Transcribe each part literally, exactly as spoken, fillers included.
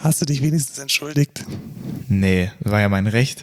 Hast du dich wenigstens entschuldigt? Nee, war ja mein Recht.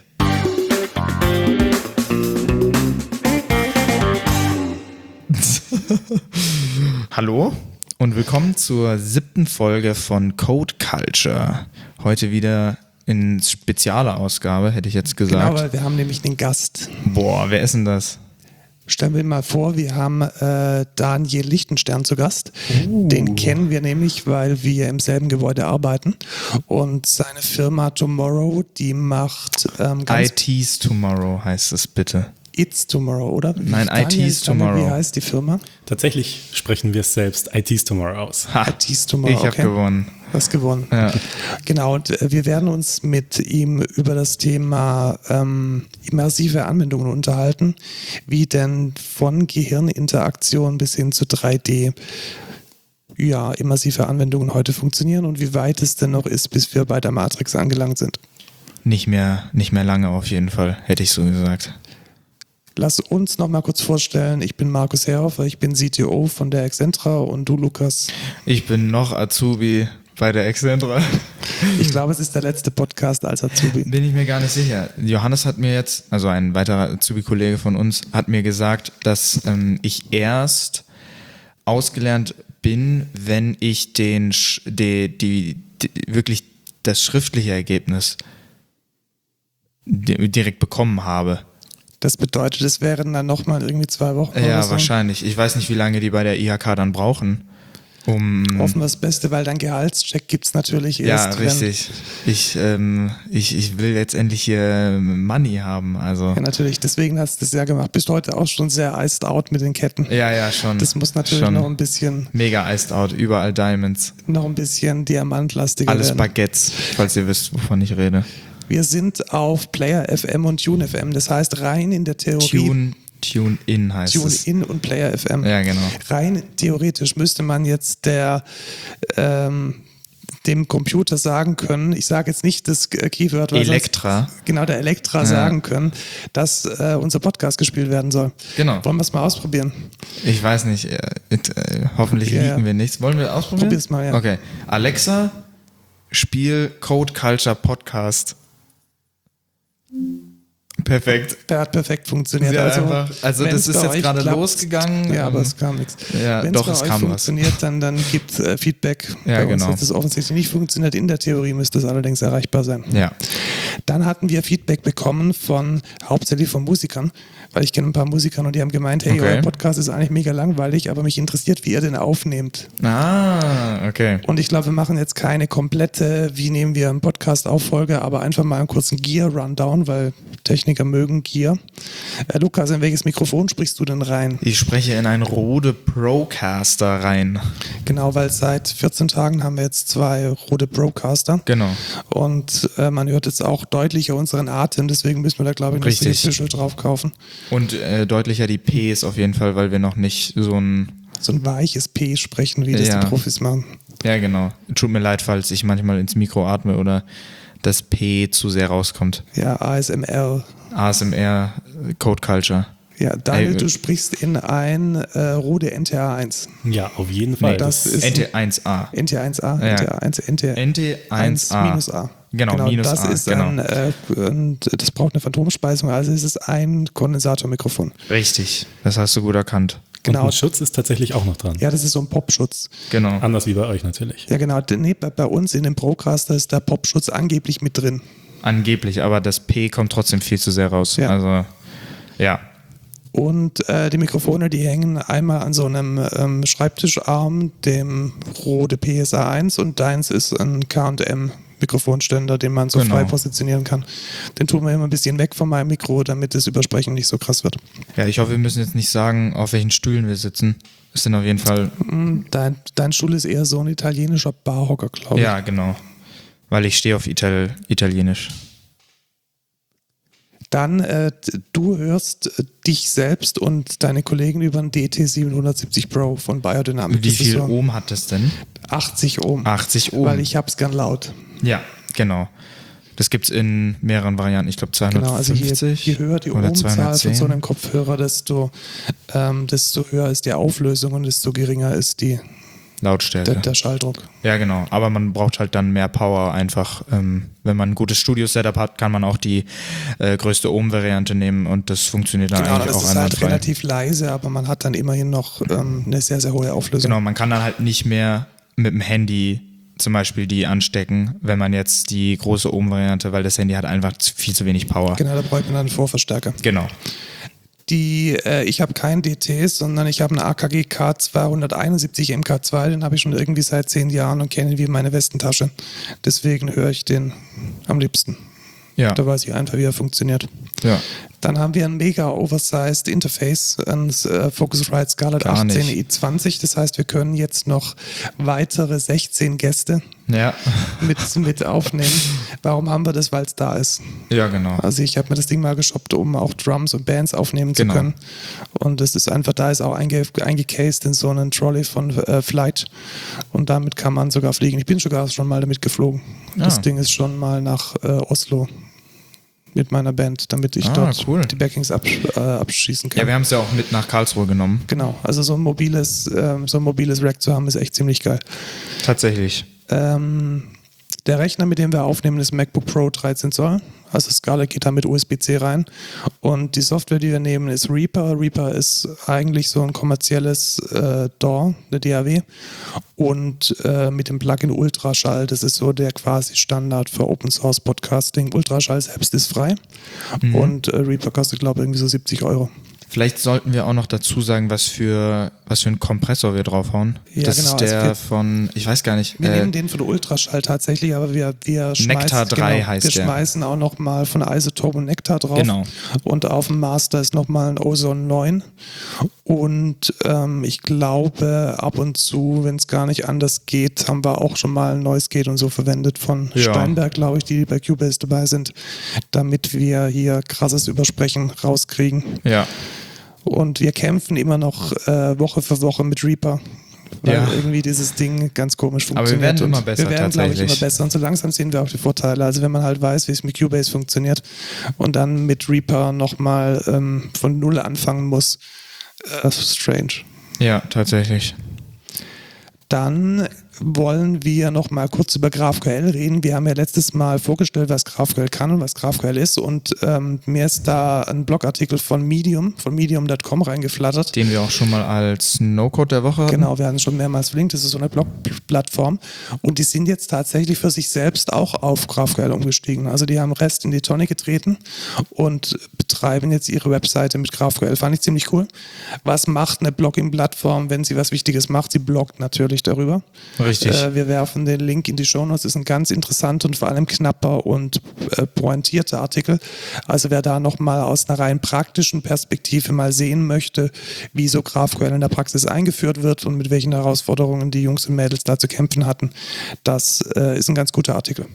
Hallo und willkommen zur siebten Folge von Code Culture. Heute wieder in spezieller Ausgabe, hätte ich jetzt gesagt. Genau, weil wir haben nämlich einen Gast. Boah, wer ist denn das? Stellen wir ihn mal vor, wir haben äh, Daniel Lichtenstern zu Gast. Uh. Den kennen wir nämlich, weil wir im selben Gebäude arbeiten. Und seine Firma Tomorrow, die macht ähm, ganz... I T's Tomorrow heißt es bitte. It's Tomorrow, oder? Nein, Daniel, I T's Daniel, Tomorrow. Wie heißt die Firma? Tatsächlich sprechen wir es selbst I T's Tomorrow aus. Ha, I T's Tomorrow, ich habe okay. gewonnen. Du hast gewonnen. Ja. Genau, und äh, wir werden uns mit ihm über das Thema ähm, immersive Anwendungen unterhalten, wie denn von Gehirninteraktion bis hin zu drei D ja, immersive Anwendungen heute funktionieren und wie weit es denn noch ist, bis wir bei der Matrix angelangt sind. Nicht mehr, nicht mehr lange auf jeden Fall, hätte ich so gesagt. Lass uns noch mal kurz vorstellen, ich bin Markus Herhofer, ich bin C T O von der Excentra und du, Lukas? Ich bin noch Azubi bei der Excentra. Ich glaube, es ist der letzte Podcast als Azubi. Bin ich mir gar nicht sicher. Johannes hat mir jetzt, also ein weiterer Azubi-Kollege von uns, hat mir gesagt, dass ähm, ich erst ausgelernt bin, wenn ich den Sch- die, die, die wirklich das schriftliche Ergebnis di- direkt bekommen habe. Das bedeutet, es wären dann nochmal irgendwie zwei Wochen oder Ja, so. wahrscheinlich. Ich weiß nicht, wie lange die bei der I H K dann brauchen. Um Hoffen wir das Beste, weil dann Gehaltscheck gibt es natürlich ja, erst. wenn- richtig. Ich, ähm, ich, ich will jetzt endlich hier Money haben. Also. Ja, natürlich. Deswegen hast du das ja gemacht. Bist heute auch schon sehr iced out mit den Ketten. Ja, ja, schon. Das muss natürlich schon noch ein bisschen, Mega iced out, überall Diamonds. noch ein bisschen diamantlastiger Alles werden. Baguettes, falls ihr wisst, wovon ich rede. Wir sind auf Player F M und Tune F M. Das heißt, rein in der Theorie. Tune, Tune in heißt Tune es. in und Player F M. Ja, genau. Rein theoretisch müsste man jetzt der ähm, dem Computer sagen können, ich sage jetzt nicht das Keyword, weil Elektra. sonst, genau, der Elektra Ja. sagen können, dass äh, unser Podcast gespielt werden soll. Genau. Wollen wir es mal ausprobieren? Ich weiß nicht, äh, äh, hoffentlich Ja, liegen ja. wir nichts. Wollen wir ausprobieren? Probier's mal, ja. Okay. Alexa, spiel Code Culture Podcast. Perfekt. Der hat perfekt funktioniert. Sehr also, einfach. Also wenn's das ist bei jetzt euch gerade klappt- losgegangen. Ja, aber Ähm, es kam nichts. ja, Wenn doch, es es bei euch kam was. funktioniert, dann, dann gibt äh, Feedback. Ja, bei uns genau. hat es offensichtlich nicht funktioniert. In der Theorie müsste es allerdings erreichbar sein. Ja. Dann hatten wir Feedback bekommen von hauptsächlich von Musikern, weil ich kenne ein paar Musiker und die haben gemeint, hey, Okay. euer Podcast ist eigentlich mega langweilig, aber mich interessiert, wie ihr den aufnehmt. Ah, okay. Und ich glaube, wir machen jetzt keine komplette, wie nehmen wir einen Podcast auf Folge, aber einfach mal einen kurzen Gear-Rundown, weil Techniker mögen Gear. Äh, Lukas, in welches Mikrofon sprichst du denn rein? Ich spreche in einen Rode Procaster rein. Genau, weil seit vierzehn Tagen haben wir jetzt zwei Rode Procaster. Genau. Und äh, man hört jetzt auch deutlicher unseren Atem, deswegen müssen wir da, glaube ich, noch Richtig. so Official drauf kaufen. Und äh, deutlicher die Ps auf jeden Fall, weil wir noch nicht so ein... So ein weiches P sprechen, wie das Ja. die Profis machen. Ja, genau. Tut mir leid, falls ich manchmal ins Mikro atme oder das P zu sehr rauskommt. Ja, A S M R. A S M R, Code Culture. Ja, Daniel, Ey, du sprichst in ein äh, Rode N T A eins. Ja, auf jeden Fall. das ist- N T eins A. N T A eins A, Ja. N T A eins, N T A N T eins A. minus A. Genau, minus das A, ist genau. ein, äh, und das braucht eine Phantomspeisung, also es ist ein Kondensatormikrofon. Richtig. Das hast du gut erkannt. Und Genau. ein Schutz ist tatsächlich auch noch dran. Ja, das ist so ein Popschutz. Genau. Anders wie bei euch natürlich. Ja, genau. Nee, bei, bei uns in dem Procaster ist der Popschutz angeblich mit drin. Angeblich, aber das P kommt trotzdem viel zu sehr raus. Ja. Also, ja. Und äh, die Mikrofone, die hängen einmal an so einem ähm, Schreibtischarm, dem Rode P S A eins, und deins ist ein K und M Mikrofonständer, den man so Genau. frei positionieren kann. Den tun wir immer ein bisschen weg von meinem Mikro, damit das Übersprechen nicht so krass wird. Ja, ich hoffe, wir müssen jetzt nicht sagen, auf welchen Stühlen wir sitzen. Es sind auf jeden Fall... Hm, Dein, dein Stuhl ist eher so ein italienischer Barhocker, glaube ich. Ja, genau. Weil ich stehe auf Ital- Italienisch. Dann, äh, du hörst äh, dich selbst und deine Kollegen über einen D T siebenhundertsiebzig Pro von Biodynamic. Wie Das ist viel so Ohm hat das denn? achtzig Ohm. achtzig Ohm. Weil ich hab's gern laut. Ja, genau. Das gibt es in mehreren Varianten. Ich glaube Genau, also je, zweihundertfünfzig je höher die oder Ohmzahl von zweihundertzehn. so einem Kopfhörer, desto, ähm, desto höher ist die Auflösung und desto geringer ist die Lautstärke. Der, der Schalldruck. Ja, genau. Aber man braucht halt dann mehr Power einfach. Ähm, wenn man ein gutes Studio-Setup hat, kann man auch die äh, größte Ohm-Variante nehmen und das funktioniert dann Genau, eigentlich das auch ist halt einwandfrei. relativ leise, aber man hat dann immerhin noch ähm, eine sehr, sehr hohe Auflösung. Genau, man kann dann halt nicht mehr mit dem Handy zum Beispiel die anstecken, wenn man jetzt die große Ohm-Variante, weil das Handy hat einfach viel zu wenig Power. Genau, da bräuchte man dann einen Vorverstärker. Genau. Die, äh, ich habe keinen D T, sondern ich habe einen A K G K zweihunderteinundsiebzig M K zwei, den habe ich schon irgendwie seit zehn Jahren und kenne ihn wie meine Westentasche. Deswegen höre ich den am liebsten. Ja. Da weiß ich einfach, wie er funktioniert. Ja. Dann haben wir ein mega oversized Interface, ein äh, Focusrite Scarlett Gar nicht. achtzehn i zwanzig. Das heißt, wir können jetzt noch weitere sechzehn Gäste Ja. mit, mit aufnehmen. Warum haben wir das? Weil es da ist. Ja, genau. Also ich habe mir das Ding mal geshoppt, um auch Drums und Bands aufnehmen Genau. zu können. Und es ist einfach, da ist auch einge, eingecased in so einen Trolley von äh, Flight. Und damit kann man sogar fliegen. Ich bin sogar schon mal damit geflogen. Ah. Das Ding ist schon mal nach äh, Oslo mit meiner Band, damit ich Ah, dort cool. die Backings absch äh, abschießen kann. Ja, wir haben es ja auch mit nach Karlsruhe genommen. Genau, also so ein mobiles, ähm, so ein mobiles Rack zu haben, ist echt ziemlich geil. Tatsächlich. Ähm, der Rechner, mit dem wir aufnehmen, ist MacBook Pro dreizehn Zoll. Also Scarlett geht da mit U S B C rein. Und die Software, die wir nehmen, ist Reaper. Reaper ist eigentlich so ein kommerzielles äh, D A W, eine D A W. Und äh, mit dem Plugin Ultraschall, das ist so der quasi Standard für Open Source Podcasting. Ultraschall selbst ist frei. Mhm. Und äh, Reaper kostet, glaube ich, irgendwie so siebzig Euro. Vielleicht sollten wir auch noch dazu sagen, was für, was für einen Kompressor wir draufhauen. Ja, das genau, ist der also wir- von, ich weiß gar nicht. Wir äh, nehmen den von der Ultraschall tatsächlich, aber wir, wir schmeißen, Nectar drei genau, heißt wir der. schmeißen auch nochmal von Isotope und Nectar drauf. Genau. Und auf dem Master ist nochmal ein Ozone neun. Und ähm, ich glaube, ab und zu, wenn es gar nicht anders geht, haben wir auch schon mal ein Noise Gate und so verwendet von Ja. Steinberg, glaube ich, die bei Cubase dabei sind, damit wir hier krasses Übersprechen rauskriegen. ja. Und wir kämpfen immer noch äh, Woche für Woche mit Reaper, weil Ja. irgendwie dieses Ding ganz komisch Aber wir funktioniert. werden immer Und besser, Wir werden, glaube ich, tatsächlich. immer besser und so langsam sehen wir auch die Vorteile. Also wenn man halt weiß, wie es mit Cubase funktioniert und dann mit Reaper nochmal ähm, von Null anfangen muss, äh, strange. Ja, tatsächlich. Dann wollen wir noch mal kurz über GraphQL reden. Wir haben ja letztes Mal vorgestellt, was GraphQL kann und was GraphQL ist. Und ähm, mir ist da ein Blogartikel von Medium, von medium Punkt com reingeflattert. Den wir auch schon mal als No-Code der Woche hatten. Genau, wir hatten es schon mehrmals verlinkt. Das ist so eine Blog-Plattform. Und die sind jetzt tatsächlich für sich selbst auch auf GraphQL umgestiegen. Also die haben Rest in die Tonne getreten und betreiben jetzt ihre Webseite mit GraphQL. Fand ich ziemlich cool. Was macht eine Blogging-Plattform, wenn sie was Wichtiges macht? Sie bloggt natürlich darüber. Richtig. Äh, wir werfen den Link in die Shownotes. Ist ein ganz interessanter und vor allem knapper und äh, pointierter Artikel. Also wer da nochmal aus einer rein praktischen Perspektive mal sehen möchte, wie so GraphQL in der Praxis eingeführt wird und mit welchen Herausforderungen die Jungs und Mädels da zu kämpfen hatten, das äh, ist ein ganz guter Artikel.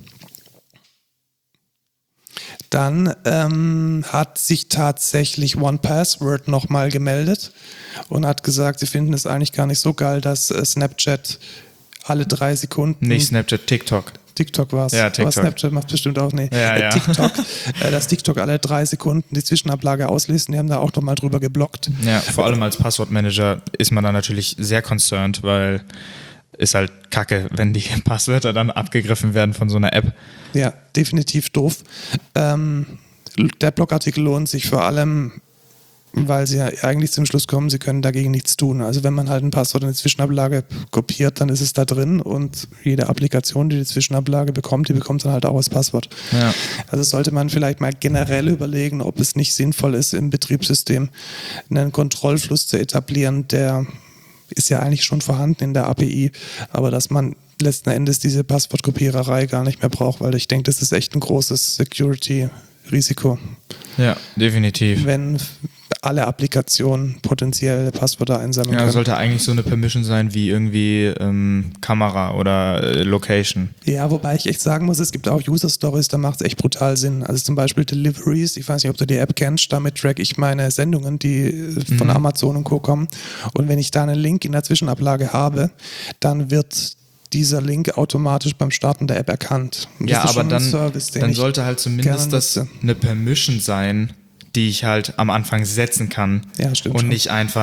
Dann ähm, hat sich tatsächlich one Password nochmal gemeldet und hat gesagt, sie finden es eigentlich gar nicht so geil, dass äh, Snapchat alle drei Sekunden... Nicht Snapchat, TikTok. TikTok war es. Ja, TikTok. Aber Snapchat macht bestimmt auch, nee. Ja, äh, ja. TikTok, äh, dass TikTok alle drei Sekunden die Zwischenablage ausliest. Die haben da auch nochmal drüber geblockt. Ja, vor allem als Passwortmanager ist man da natürlich sehr concerned, weil ist halt kacke, wenn die Passwörter dann abgegriffen werden von so einer App. Ja, definitiv doof. Ähm, der Blogartikel lohnt sich vor allem, weil sie ja eigentlich zum Schluss kommen, sie können dagegen nichts tun. Also wenn man halt ein Passwort in die Zwischenablage kopiert, dann ist es da drin und jede Applikation, die die Zwischenablage bekommt, die bekommt dann halt auch als Passwort. Ja. Also sollte man vielleicht mal generell überlegen, ob es nicht sinnvoll ist, im Betriebssystem einen Kontrollfluss zu etablieren, der ist ja eigentlich schon vorhanden in der A P I, aber dass man letzten Endes diese Passwortkopiererei gar nicht mehr braucht, weil ich denke, das ist echt ein großes Security-Risiko. Ja, definitiv. Wenn alle Applikationen potenziell Passwörter einsammeln Ja, können. sollte eigentlich so eine Permission sein wie irgendwie ähm, Kamera oder äh, Location. Ja, wobei ich echt sagen muss, es gibt auch User-Stories, da macht es echt brutal Sinn. Also zum Beispiel Deliveries, ich weiß nicht, ob du die App kennst, damit track ich meine Sendungen, die von Mhm. Amazon und Co. kommen. Und wenn ich da einen Link in der Zwischenablage habe, dann wird dieser Link automatisch beim Starten der App erkannt. Und Ja, das ist aber schon dann, ein Service, den dann ich sollte halt zumindest gerne das nutze. eine Permission sein, die ich halt am Anfang setzen kann. Ja, stimmt Und schon. nicht einfach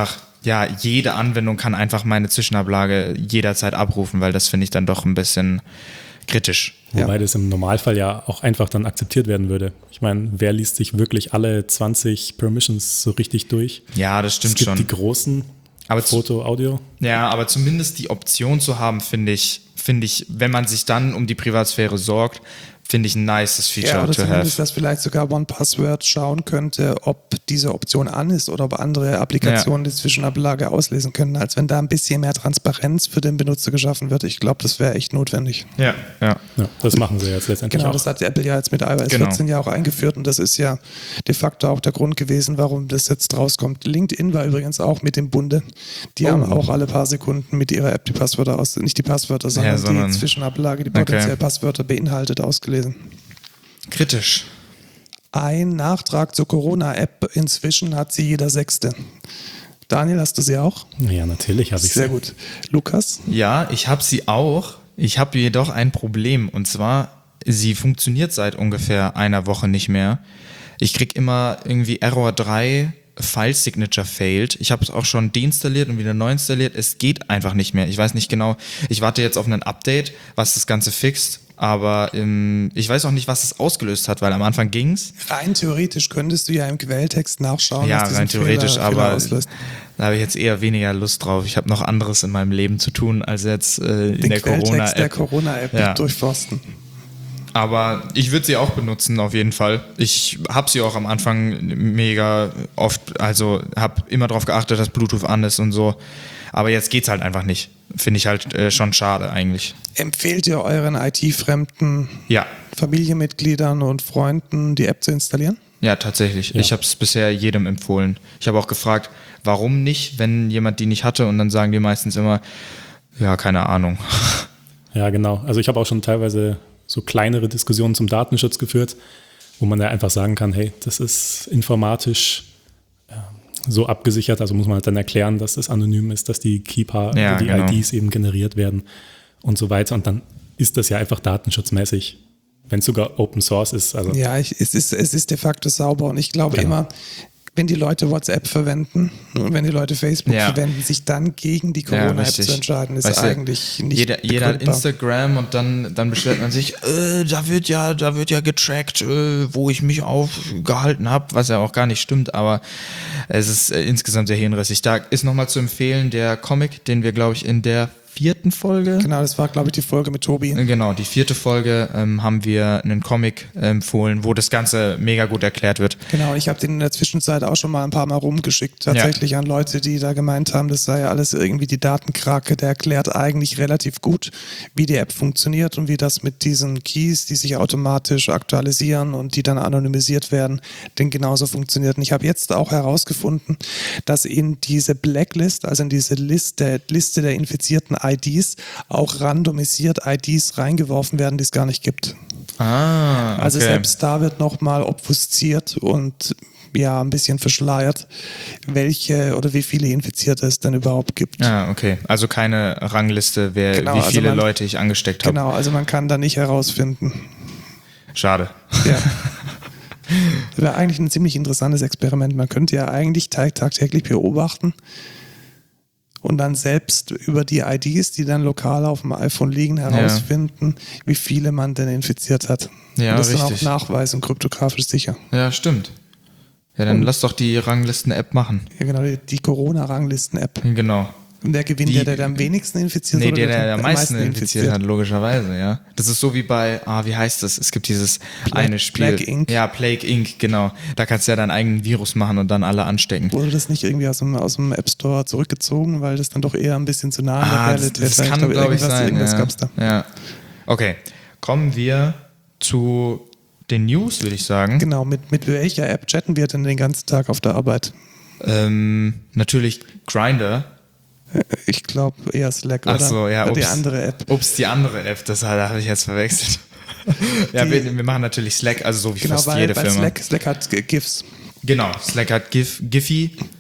ja, jede Anwendung kann einfach meine Zwischenablage jederzeit abrufen, weil das finde ich dann doch ein bisschen kritisch. Wobei Ja. das im Normalfall ja auch einfach dann akzeptiert werden würde. Ich meine, wer liest sich wirklich alle zwanzig Permissions so richtig durch? Ja, das Es stimmt gibt schon. die großen, Aber zu- Foto, Audio. Ja, aber zumindest die Option zu haben, finde ich, finde ich, wenn man sich dann um die Privatsphäre sorgt, finde ich ein nices Feature Ja, oder to zumindest, have. dass vielleicht sogar OnePassword schauen könnte, ob diese Option an ist oder ob andere Applikationen die Zwischenablage auslesen können, als wenn da ein bisschen mehr Transparenz für den Benutzer geschaffen wird. Ich glaube, das wäre echt notwendig. Ja, ja. Ja, das machen sie jetzt letztendlich Genau, auch. das hat Apple ja jetzt mit iOS Genau. vierzehn ja auch eingeführt und das ist ja de facto auch der Grund gewesen, warum das jetzt rauskommt. LinkedIn war übrigens auch mit im Bunde. Die Oh. haben auch alle paar Sekunden mit ihrer App die Passwörter aus, nicht die Passwörter, sondern, Ja, sondern- die Zwischenablage, die Okay. potenziell Passwörter beinhaltet, ausgelesen. Kritisch. Ein Nachtrag zur Corona-App. Inzwischen hat sie jeder Sechste. Daniel, hast du sie auch? Ja, natürlich habe ich Sehr gut. Lukas? Ja, ich habe sie auch. Ich habe jedoch ein Problem. Und zwar, sie funktioniert seit ungefähr einer Woche nicht mehr. Ich krieg immer irgendwie Error drei, File Signature failed. Ich habe es auch schon deinstalliert und wieder neu installiert. Es geht einfach nicht mehr. Ich weiß nicht genau. Ich warte jetzt auf ein Update, was das Ganze fixt. Aber ähm, ich weiß auch nicht, was es ausgelöst hat, weil am Anfang ging's. Rein theoretisch könntest du ja im Quelltext nachschauen, Ja, was diesen rein theoretisch, Fehler, Fehler aber auslöst. da habe ich jetzt eher weniger Lust drauf. Ich habe noch anderes in meinem Leben zu tun, als jetzt äh, in Den der Quelltext der Corona-App. Corona-App Ja. durchforsten. Aber ich würde sie auch benutzen, auf jeden Fall. Ich habe sie auch am Anfang mega oft, also habe immer darauf geachtet, dass Bluetooth an ist und so. Aber jetzt geht's halt einfach nicht. Finde ich halt äh, schon schade eigentlich. Empfehlt ihr euren I T-fremden Ja, Familienmitgliedern und Freunden, die App zu installieren? ja, tatsächlich. Ich habe es bisher jedem empfohlen. Ich habe auch gefragt, warum nicht, wenn jemand die nicht hatte, und dann sagen die meistens immer, ja, keine Ahnung. Ja, genau. Also ich habe auch schon teilweise so kleinere Diskussionen zum Datenschutz geführt, wo man ja einfach sagen kann, hey, das ist informatisch ja, so abgesichert, also muss man halt dann erklären, dass es anonym ist, dass die Keeper, Ja, die genau. I Ds eben generiert werden und so weiter. Und dann ist das ja einfach datenschutzmäßig, wenn es sogar Open Source ist. Also Ja, ich, es, ist, es ist de facto sauber und ich glaube Genau. immer, wenn die Leute WhatsApp verwenden und wenn die Leute Facebook Ja. verwenden, sich dann gegen die Ja, Corona-App richtig. zu entscheiden, ist Weißt du, eigentlich nicht Jeder, jeder hat begründbar. Instagram und dann, dann beschwert man sich, äh, da wird ja, da wird ja getrackt, äh, wo ich mich aufgehalten habe, was ja auch gar nicht stimmt, aber es ist äh, insgesamt sehr hirnrissig. Da ist nochmal zu empfehlen der Comic, den wir, glaube ich, in der vierten Folge. Genau, das war, glaube ich, die Folge mit Tobi. Äh, Genau, die vierte Folge ähm, haben wir einen Comic äh, empfohlen, wo das Ganze mega gut erklärt wird. Genau, ich habe den in der Zwischenzeit auch schon mal ein paar Mal rumgeschickt, tatsächlich Ja. an Leute, die da gemeint haben, das sei ja alles irgendwie die Datenkrake. Der erklärt eigentlich relativ gut, wie die App funktioniert und wie das mit diesen Keys, die sich automatisch aktualisieren und die dann anonymisiert werden, denn genauso funktioniert. Und ich habe jetzt auch herausgefunden, dass in diese Blacklist, also in diese Liste, Liste der infizierten I Ds, auch randomisiert I Ds reingeworfen werden, die es gar nicht gibt. Ah, okay. Also selbst da wird nochmal obfusziert und ja, ein bisschen verschleiert, welche oder wie viele Infizierte es denn überhaupt gibt. Ah, okay. Also keine Rangliste, wer, Genau, wie also viele man- Leute ich angesteckt habe. Genau, also man kann da nicht herausfinden. Schade. Ja. Das wäre eigentlich ein ziemlich interessantes Experiment. Man könnte ja eigentlich tag tagtäglich beobachten und dann selbst über die I Ds, die dann lokal auf dem iPhone liegen, herausfinden, wie viele man denn infiziert hat. Ja, und das dann auch richtig. nachweis- und kryptografisch sicher. Ja, stimmt. Ja, dann lass doch die Ranglisten-App machen. Ja, genau, die, die Corona-Ranglisten-App. Genau. Und der gewinnt Die- der, der, der am wenigsten infiziert Nee, oder der, der am meisten infiziert infiziert hat, logischerweise, ja. Das ist so wie bei, ah, wie heißt das? Es gibt dieses eine Spiel. Plague Inc. Ja, Plague Inc, genau. Da kannst du ja deinen eigenen Virus machen und dann alle anstecken. Wurde das nicht irgendwie aus dem, aus dem App Store zurückgezogen, weil das dann doch eher ein bisschen zu nah an der Ah, das, Realität das war? kann, glaube, glaube ich, irgendwas- sein. Irgendwas Ja. gab's da. ja. Okay, kommen wir zu den News, würde ich sagen. Genau, mit, mit welcher App chatten wir denn den ganzen Tag auf der Arbeit? Ähm, natürlich Grindr. Ich glaube eher Slack, Ach oder? so, ja, Oder die ups. andere App. Ups, die andere App, das da habe ich jetzt verwechselt. ja, Die- wir, wir machen natürlich Slack, also so wie Genau, fast weil, jede weil Firma. Slack, Slack hat G- GIFs. Genau, Slack hat GIF, Giphy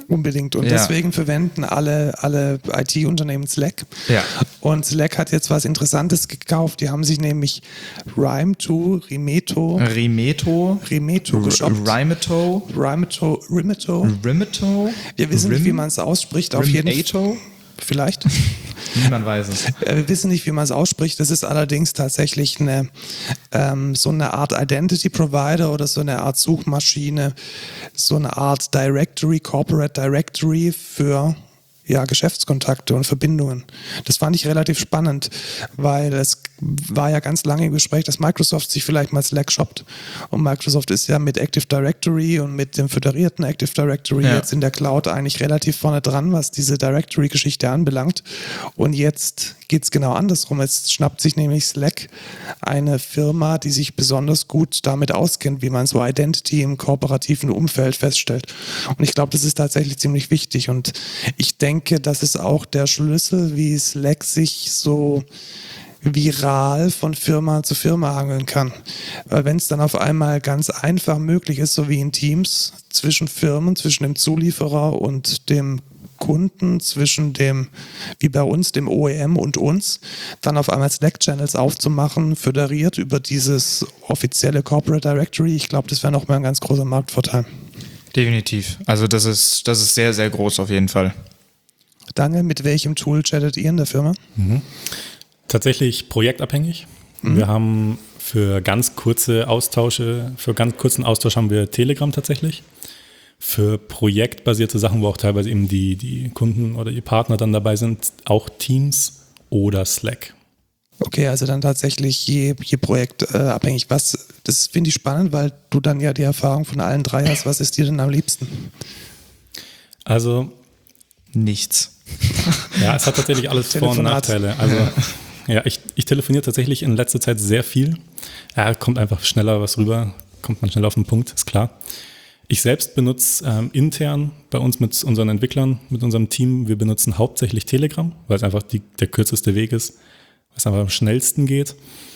Unbedingt. Und ja. deswegen verwenden alle, alle I T-Unternehmen Slack. Ja. Und Slack hat jetzt was Interessantes gekauft. Die haben sich nämlich Rimeto, Rimeto, Rimeto, Rimeto geshoppt. Rimeto, Rimeto, Rimeto. Rimeto. Wir wissen Rim, nicht, wie man es ausspricht. Auf jeden Fall. Vielleicht. Niemand weiß es. Wir wissen nicht, wie man es ausspricht. Das ist allerdings tatsächlich eine, ähm, so eine Art Identity Provider oder so eine Art Suchmaschine, so eine Art Directory, Corporate Directory für ja, Geschäftskontakte und Verbindungen. Das fand ich relativ spannend, weil es war ja ganz lange im Gespräch, dass Microsoft sich vielleicht mal Slack shoppt. Und Microsoft ist ja mit Active Directory und mit dem föderierten Active Directory ja. jetzt in der Cloud eigentlich relativ vorne dran, was diese Directory-Geschichte anbelangt. Und jetzt geht es genau andersrum. Jetzt schnappt sich nämlich Slack eine Firma, die sich besonders gut damit auskennt, wie man so Identity im kooperativen Umfeld feststellt. Und ich glaube, das ist tatsächlich ziemlich wichtig. Und ich denke, das ist auch der Schlüssel, wie Slack sich so viral von Firma zu Firma hangeln kann. Weil wenn es dann auf einmal ganz einfach möglich ist, so wie in Teams, zwischen Firmen, zwischen dem Zulieferer und dem Kunden, zwischen dem, wie bei uns, dem O E M und uns, dann auf einmal Slack-Channels aufzumachen, föderiert über dieses offizielle Corporate Directory. Ich glaube, das wäre nochmal ein ganz großer Marktvorteil. Definitiv. Also das ist, das ist sehr, sehr groß auf jeden Fall. Daniel, mit welchem Tool chattet ihr in der Firma? Mhm. Tatsächlich projektabhängig. Mhm. Wir haben für ganz kurze Austausche, für ganz kurzen Austausch haben wir Telegram tatsächlich. Für projektbasierte Sachen, wo auch teilweise eben die, die Kunden oder die Partner dann dabei sind, auch Teams oder Slack. Okay, also dann tatsächlich je, je Projekt äh, abhängig. Was, das finde ich spannend, weil du dann ja die Erfahrung von allen drei hast. Was ist dir denn am liebsten? Also nichts. Ja, es hat tatsächlich alles Vor- und Nachteile. Also ja, ich, ich telefoniere tatsächlich in letzter Zeit sehr viel. Ja, kommt einfach schneller was rüber, kommt man schneller auf den Punkt, ist klar. Ich selbst benutze ähm, intern bei uns mit unseren Entwicklern, mit unserem Team, wir benutzen hauptsächlich Telegram, weil es einfach die, der kürzeste Weg ist, weil es einfach am schnellsten geht.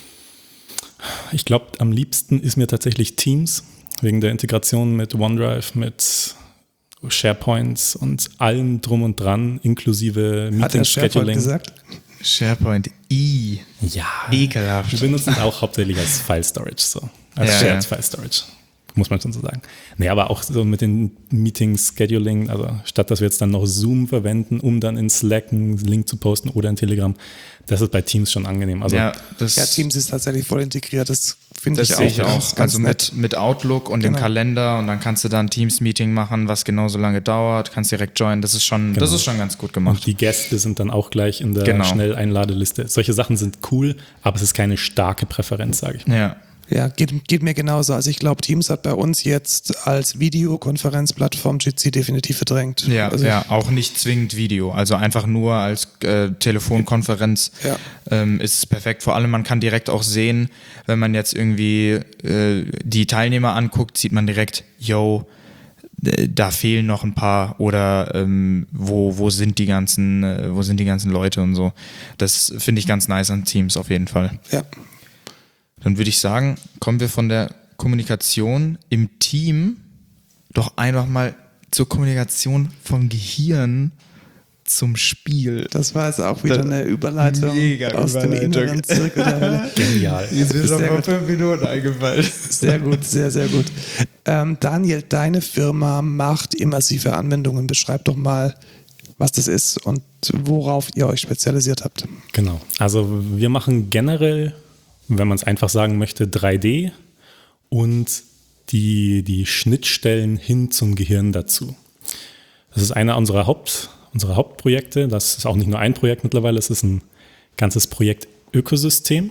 Ich glaube, am liebsten ist mir tatsächlich Teams, wegen der Integration mit OneDrive, mit SharePoints und allem drum und dran, inklusive Meeting-Scheduling. gesagt? SharePoint I. Ja. Ekelhaft. Wir benutzen es auch hauptsächlich als File-Storage, so. Als ja, Shared ja. File-Storage. Muss man schon so sagen. Nee, aber auch so mit den Meeting-Scheduling, also statt dass wir jetzt dann noch Zoom verwenden, um dann in Slack einen Link zu posten oder in Telegram, das ist bei Teams schon angenehm. Also ja, das ja, Teams ist tatsächlich voll integriert, das finde das ich sehe auch. ich auch. Also mit, mit Outlook und genau. dem Kalender und dann kannst du da ein Teams-Meeting machen, was genauso lange dauert, kannst direkt joinen, das ist schon, genau. das ist schon ganz gut gemacht. Und die Gäste sind dann auch gleich in der genau. Schnelleinladeliste. Solche Sachen sind cool, aber es ist keine starke Präferenz, sage ich mal. Ja. Ja, geht, geht mir genauso. Also ich glaube, Teams hat bei uns jetzt als Videokonferenzplattform Jitsi definitiv verdrängt. Ja, also ja, auch nicht zwingend Video. Also einfach nur als äh, Telefonkonferenz ja. ähm, ist es perfekt. Vor allem, man kann direkt auch sehen, wenn man jetzt irgendwie äh, die Teilnehmer anguckt, sieht man direkt, yo, da fehlen noch ein paar oder ähm, wo, wo sind die ganzen, äh, wo sind die ganzen Leute und so. Das finde ich ganz nice an Teams auf jeden Fall. Ja. Dann würde ich sagen, kommen wir von der Kommunikation im Team doch einfach mal zur Kommunikation vom Gehirn zum Spiel. Das war jetzt auch wieder das eine Überleitung mega aus Überleitung. dem inneren Zirkel der Hölle. Genial. Jetzt ist mir vor fünf Minuten eingefallen. Sehr gut, sehr, sehr gut. Ähm, Daniel, deine Firma macht immersive Anwendungen. Beschreib doch mal, was das ist und worauf ihr euch spezialisiert habt. Genau. Also wir machen generell, wenn man es einfach sagen möchte, drei D und die, die Schnittstellen hin zum Gehirn dazu. Das ist einer unserer, Haupt, unserer Hauptprojekte. Das ist auch nicht nur ein Projekt mittlerweile, es ist ein ganzes Projekt-Ökosystem.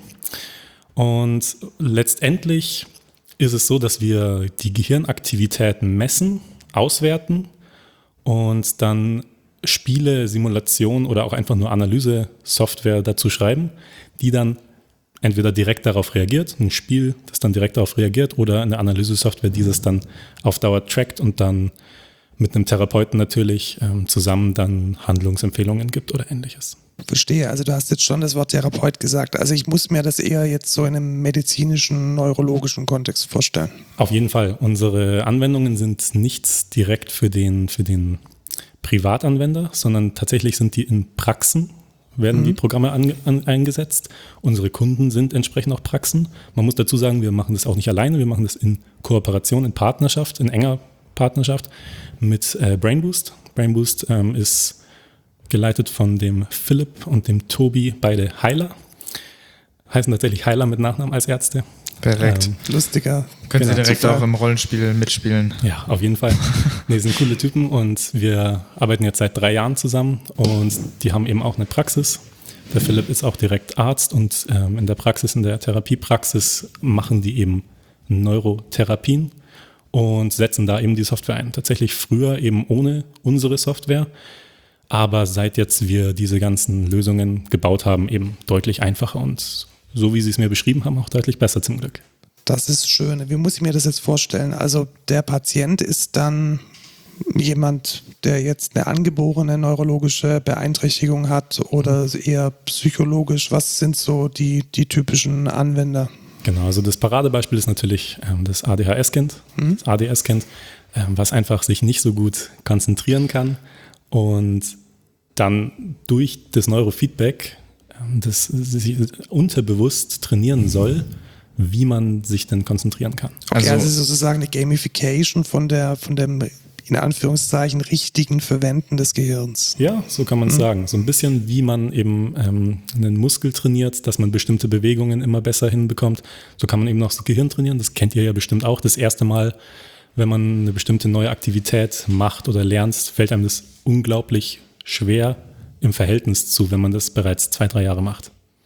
Und letztendlich ist es so, dass wir die Gehirnaktivitäten messen, auswerten und dann Spiele, Simulationen oder auch einfach nur Analyse-Software dazu schreiben, die dann entweder direkt darauf reagiert, ein Spiel, das dann direkt darauf reagiert, oder eine Analyse-Software, die das dann auf Dauer trackt und dann mit einem Therapeuten natürlich ähm, zusammen dann Handlungsempfehlungen gibt oder ähnliches. Verstehe, also du hast jetzt schon das Wort Therapeut gesagt. Also ich muss mir das eher jetzt so in einem medizinischen, neurologischen Kontext vorstellen. Auf jeden Fall. Unsere Anwendungen sind nichts direkt für den, für den Privatanwender, sondern tatsächlich sind die in Praxen, werden mhm. die Programme an, an, eingesetzt. Unsere Kunden sind entsprechend auch Praxen. Man muss dazu sagen, wir machen das auch nicht alleine, wir machen das in Kooperation, in Partnerschaft, in enger Partnerschaft mit äh, Brainboost. Brainboost ähm, ist geleitet von dem Philipp und dem Tobi, beide Heiler. Heißen tatsächlich Heiler mit Nachnamen als Ärzte. Perfekt. Ähm, Lustiger. Können genau, Sie direkt super. auch im Rollenspiel mitspielen? Ja, auf jeden Fall. Nee, sind coole Typen und wir arbeiten jetzt seit drei Jahren zusammen und die haben eben auch eine Praxis. Der Philipp ist auch direkt Arzt und ähm, in der Praxis, in der Therapiepraxis machen die eben Neurotherapien und setzen da eben die Software ein. Tatsächlich früher eben ohne unsere Software, aber seit jetzt wir diese ganzen Lösungen gebaut haben, eben deutlich einfacher und so wie Sie es mir beschrieben haben, auch deutlich besser zum Glück. Das ist schön. Wie muss ich mir das jetzt vorstellen? Also der Patient ist dann jemand, der jetzt eine angeborene neurologische Beeinträchtigung hat oder eher psychologisch. Was sind so die, die typischen Anwender? Genau, also das Paradebeispiel ist natürlich ähm, das A D H S-Kind, mhm. das A D S-Kind, ähm, was einfach sich nicht so gut konzentrieren kann und dann durch das Neurofeedback das sich unterbewusst trainieren soll, wie man sich denn konzentrieren kann. Okay, also, also sozusagen eine Gamification von der, von dem in Anführungszeichen richtigen Verwenden des Gehirns. Ja, so kann man es mhm. sagen. So ein bisschen wie man eben ähm, einen Muskel trainiert, dass man bestimmte Bewegungen immer besser hinbekommt. So kann man eben auch das Gehirn trainieren. Das kennt ihr ja bestimmt auch. Das erste Mal, wenn man eine bestimmte neue Aktivität macht oder lernt, fällt einem das unglaublich schwer im Verhältnis zu, wenn man das bereits zwei, drei Jahre macht.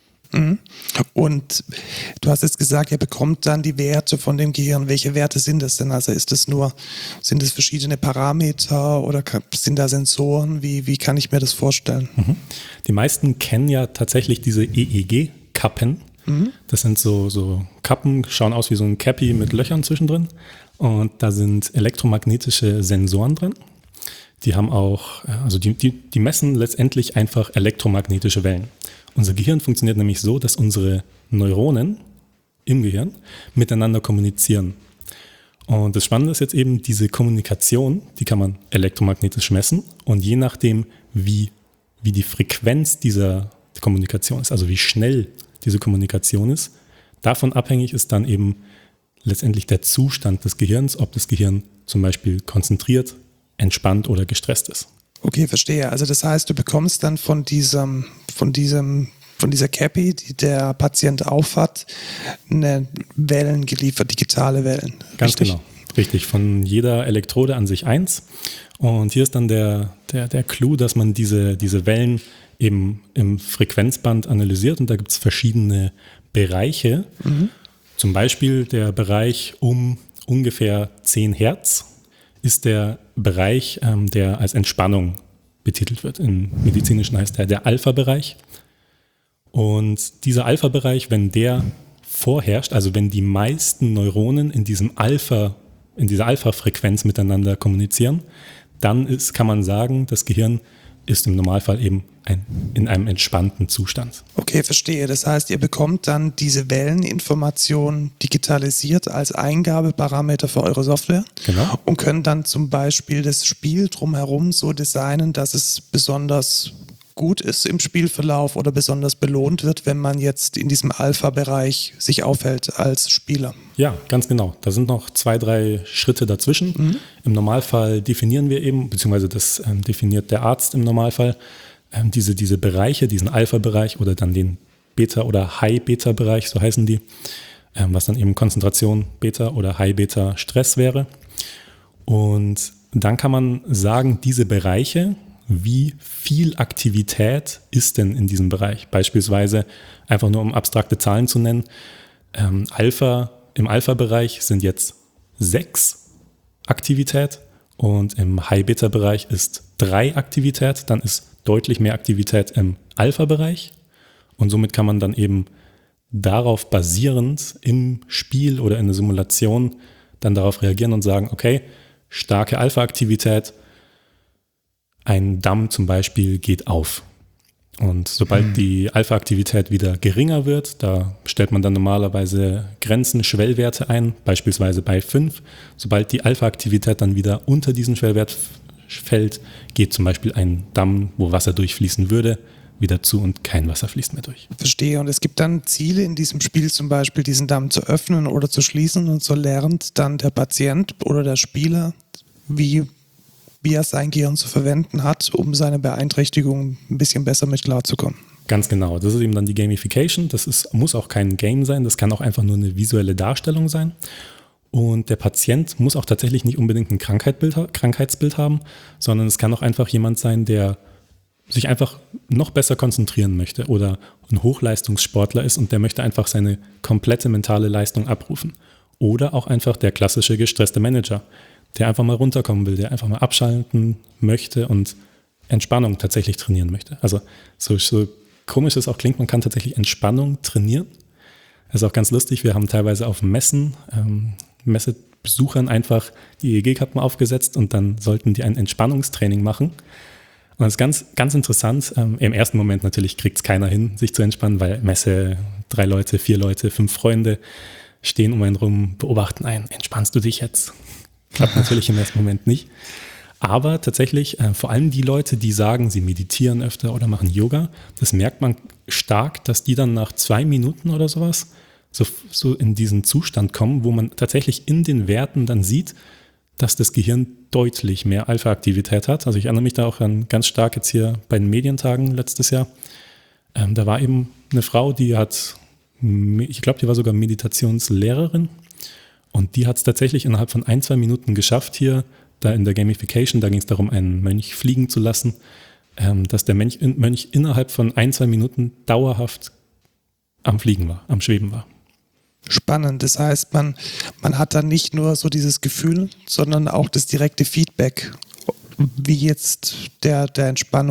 Und du hast jetzt gesagt, ihr bekommt dann die Werte von dem Gehirn. Welche Werte sind das denn? Also ist das nur, sind das verschiedene Parameter oder sind da Sensoren? Wie, wie kann ich mir das vorstellen? Mhm. Die meisten kennen ja tatsächlich diese E E G-Kappen. Mhm. Das sind so, so Kappen, schauen aus wie so ein Cappy mit Löchern zwischendrin. Und da sind elektromagnetische Sensoren drin. Die haben auch, also die, die, die messen letztendlich einfach elektromagnetische Wellen. Unser Gehirn funktioniert nämlich so, dass unsere Neuronen im Gehirn miteinander kommunizieren. Und das Spannende ist jetzt eben, diese Kommunikation, die kann man elektromagnetisch messen. Und je nachdem, wie, wie die Frequenz dieser Kommunikation ist, also wie schnell diese Kommunikation ist, davon abhängig ist dann eben letztendlich der Zustand des Gehirns, ob das Gehirn zum Beispiel konzentriert, entspannt oder gestresst ist. Okay, verstehe. Also das heißt, du bekommst dann von diesem, von diesem, von dieser Cappy, die der Patient aufhat, eine Wellen geliefert, digitale Wellen. Ganz Richtig? genau. Richtig, von jeder Elektrode an sich eins. Und hier ist dann der, der, der Clou, dass man diese, diese Wellen eben im Frequenzband analysiert und da gibt es verschiedene Bereiche. Mhm. Zum Beispiel der Bereich um ungefähr zehn Hertz ist der Bereich, ähm, der als Entspannung betitelt wird. Im Medizinischen heißt der der Alpha-Bereich. Und dieser Alpha-Bereich, wenn der vorherrscht, also wenn die meisten Neuronen in diesem Alpha, in dieser Alpha-Frequenz miteinander kommunizieren, dann ist, kann man sagen, das Gehirn ist im Normalfall eben ein, in einem entspannten Zustand. Okay, verstehe. Das heißt, ihr bekommt dann diese Welleninformation digitalisiert als Eingabeparameter für eure Software. Genau. Und könnt dann zum Beispiel das Spiel drumherum so designen, dass es besonders gut ist im Spielverlauf oder besonders belohnt wird, wenn man jetzt in diesem Alpha-Bereich sich aufhält als Spieler. Ja, ganz genau. Da sind noch zwei, drei Schritte dazwischen. Mhm. Im Normalfall definieren wir eben, beziehungsweise das ähm, definiert der Arzt im Normalfall, ähm, diese, diese Bereiche, diesen Alpha-Bereich oder dann den Beta- oder High-Beta-Bereich, so heißen die, ähm, was dann eben Konzentration Beta oder High-Beta-Stress wäre. Und dann kann man sagen, diese Bereiche, wie viel Aktivität ist denn in diesem Bereich? Beispielsweise, einfach nur um abstrakte Zahlen zu nennen, ähm, Alpha, im Alpha-Bereich sind jetzt sechs Aktivität und im High-Beta-Bereich ist drei Aktivität, dann ist deutlich mehr Aktivität im Alpha-Bereich und somit kann man dann eben darauf basierend im Spiel oder in der Simulation dann darauf reagieren und sagen, okay, starke Alpha-Aktivität, ein Damm zum Beispiel geht auf. Und sobald hm. die Alpha-Aktivität wieder geringer wird, da stellt man dann normalerweise Grenzen, Schwellwerte ein, beispielsweise bei fünf. Sobald die Alpha-Aktivität dann wieder unter diesen Schwellwert Feld geht zum Beispiel ein Damm, wo Wasser durchfließen würde, wieder zu und kein Wasser fließt mehr durch. Verstehe. Und es gibt dann Ziele in diesem Spiel, zum Beispiel diesen Damm zu öffnen oder zu schließen, und so lernt dann der Patient oder der Spieler, wie, wie er sein Gehirn zu verwenden hat, um seine Beeinträchtigung ein bisschen besser mit klarzukommen. Ganz genau. Das ist eben dann die Gamification. Das ist, muss auch kein Game sein, das kann auch einfach nur eine visuelle Darstellung sein. Und der Patient muss auch tatsächlich nicht unbedingt ein Krankheitsbild, Krankheitsbild haben, sondern es kann auch einfach jemand sein, der sich einfach noch besser konzentrieren möchte oder ein Hochleistungssportler ist und der möchte einfach seine komplette mentale Leistung abrufen. Oder auch einfach der klassische gestresste Manager, der einfach mal runterkommen will, der einfach mal abschalten möchte und Entspannung tatsächlich trainieren möchte. Also so, so komisch es auch klingt, man kann tatsächlich Entspannung trainieren. Das ist auch ganz lustig, wir haben teilweise auf Messen, ähm, Messebesuchern einfach die E E G-Kappen aufgesetzt und dann sollten die ein Entspannungstraining machen. Und das ist ganz, ganz interessant. Ähm, im ersten Moment natürlich kriegt es keiner hin, sich zu entspannen, weil Messe, drei Leute, vier Leute, fünf Freunde stehen um einen rum, beobachten einen. Entspannst du dich jetzt? Klappt natürlich im ersten Moment nicht. Aber tatsächlich, äh, vor allem die Leute, die sagen, sie meditieren öfter oder machen Yoga, das merkt man stark, dass die dann nach zwei Minuten oder sowas so, so in diesen Zustand kommen, wo man tatsächlich in den Werten dann sieht, dass das Gehirn deutlich mehr Alpha-Aktivität hat. Also ich erinnere mich da auch an ganz stark jetzt hier bei den Medientagen letztes Jahr. Ähm, da war eben eine Frau, die hat, ich glaube, die war sogar Meditationslehrerin, und die hat es tatsächlich innerhalb von ein, zwei Minuten geschafft hier, da in der Gamification, da ging es darum, einen Mönch fliegen zu lassen, ähm, dass der Mönch, Mönch innerhalb von ein, zwei Minuten dauerhaft am Fliegen war, am Schweben war. Spannend. Das heißt, man, man hat dann nicht nur so dieses Gefühl, sondern auch das direkte Feedback, wie jetzt der, der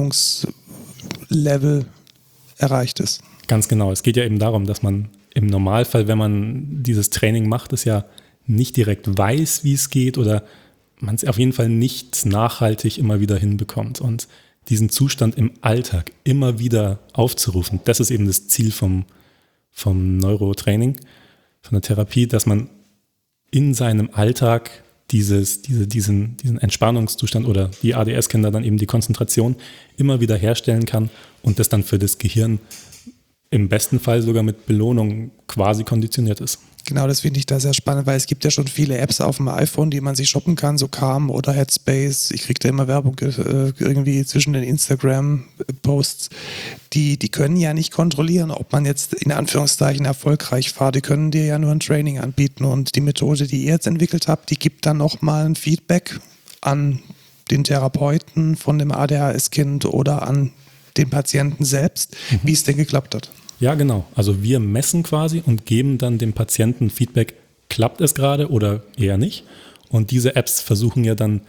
Entspannungslevel erreicht ist. Ganz genau. Es geht ja eben darum, dass man im Normalfall, wenn man dieses Training macht, es ja nicht direkt weiß, wie es geht, oder man es auf jeden Fall nicht nachhaltig immer wieder hinbekommt. Und diesen Zustand im Alltag immer wieder aufzurufen, das ist eben das Ziel vom, vom Neurotraining, von der Therapie, dass man in seinem Alltag dieses, diese, diesen, diesen Entspannungszustand, oder die A D S-Kinder dann eben die Konzentration immer wieder herstellen kann und das dann für das Gehirn im besten Fall sogar mit Belohnung quasi konditioniert ist. Genau, das finde ich da sehr spannend, weil es gibt ja schon viele Apps auf dem iPhone, die man sich shoppen kann, so Calm oder Headspace. Ich kriege da immer Werbung äh, irgendwie zwischen den Instagram-Posts. Die, die können ja nicht kontrollieren, ob man jetzt in Anführungszeichen erfolgreich war. Die können dir ja nur ein Training anbieten, und die Methode, die ihr jetzt entwickelt habt, die gibt dann nochmal ein Feedback an den Therapeuten von dem A D H S-Kind oder an den Patienten selbst, mhm. wie es denn geklappt hat. Ja, genau. Also wir messen quasi und geben dann dem Patienten Feedback, klappt es gerade oder eher nicht. Und diese Apps versuchen ja dann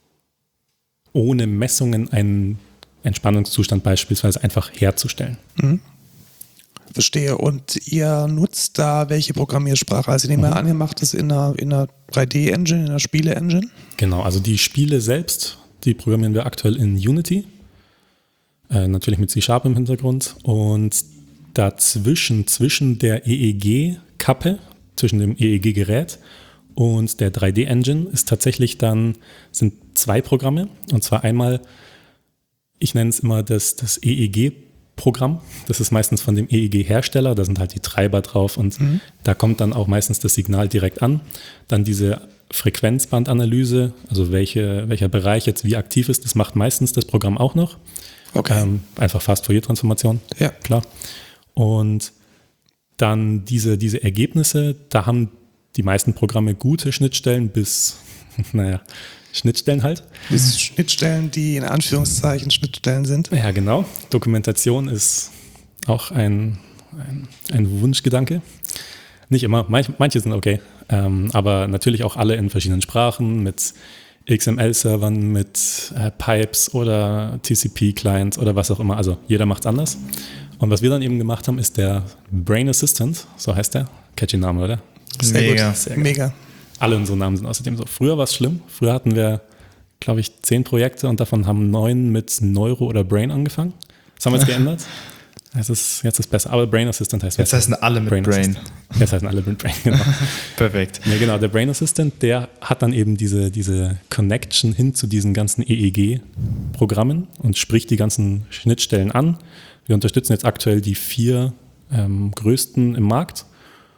ohne Messungen einen Entspannungszustand beispielsweise einfach herzustellen. Mhm. Verstehe. Und ihr nutzt da welche Programmiersprache? Also ich nehme mhm. an, ihr macht das in einer, in einer drei D-Engine, in einer Spiele-Engine? Genau, also die Spiele selbst, die programmieren wir aktuell in Unity. Äh, natürlich mit C-Sharp im Hintergrund. Und dazwischen, zwischen der E E G-Kappe, zwischen dem E E G-Gerät und der drei D-Engine ist tatsächlich dann, sind zwei Programme. Und zwar einmal, ich nenne es immer das, das E E G-Programm. Das ist meistens von dem E E G-Hersteller, da sind halt die Treiber drauf und mhm. da kommt dann auch meistens das Signal direkt an. Dann diese Frequenzbandanalyse, also welche, welcher Bereich jetzt wie aktiv ist, das macht meistens das Programm auch noch. Okay. Ähm, einfach Fast-Fourier-Transformation, ja, klar. Und dann diese, diese Ergebnisse, da haben die meisten Programme gute Schnittstellen bis, naja, Schnittstellen halt. Bis Schnittstellen, die in Anführungszeichen Schnittstellen sind. Ja, genau. Dokumentation ist auch ein, ein, ein Wunschgedanke. Nicht immer, manch, manche sind okay, ähm, aber natürlich auch alle in verschiedenen Sprachen, mit X M L-Servern, mit äh, Pipes oder T C P-Clients oder was auch immer. Also jeder macht es anders. Und was wir dann eben gemacht haben, ist der Brain Assistant, so heißt der. Catchy Name, oder? Sehr Mega. gut, sehr mega. Alle unsere Namen sind außerdem so. Früher war es schlimm. Früher hatten wir, glaube ich, zehn Projekte und davon haben neun mit Neuro oder Brain angefangen. Das haben wir jetzt geändert. Es ist, jetzt ist besser, aber Brain Assistant heißt Jetzt heißen alle mit Brain. Brain. Jetzt heißen alle mit Brain, genau. Perfekt. Ja, genau, der Brain Assistant, der hat dann eben diese, diese Connection hin zu diesen ganzen E E G-Programmen und spricht die ganzen Schnittstellen an. Wir unterstützen jetzt aktuell die vier ähm, größten im Markt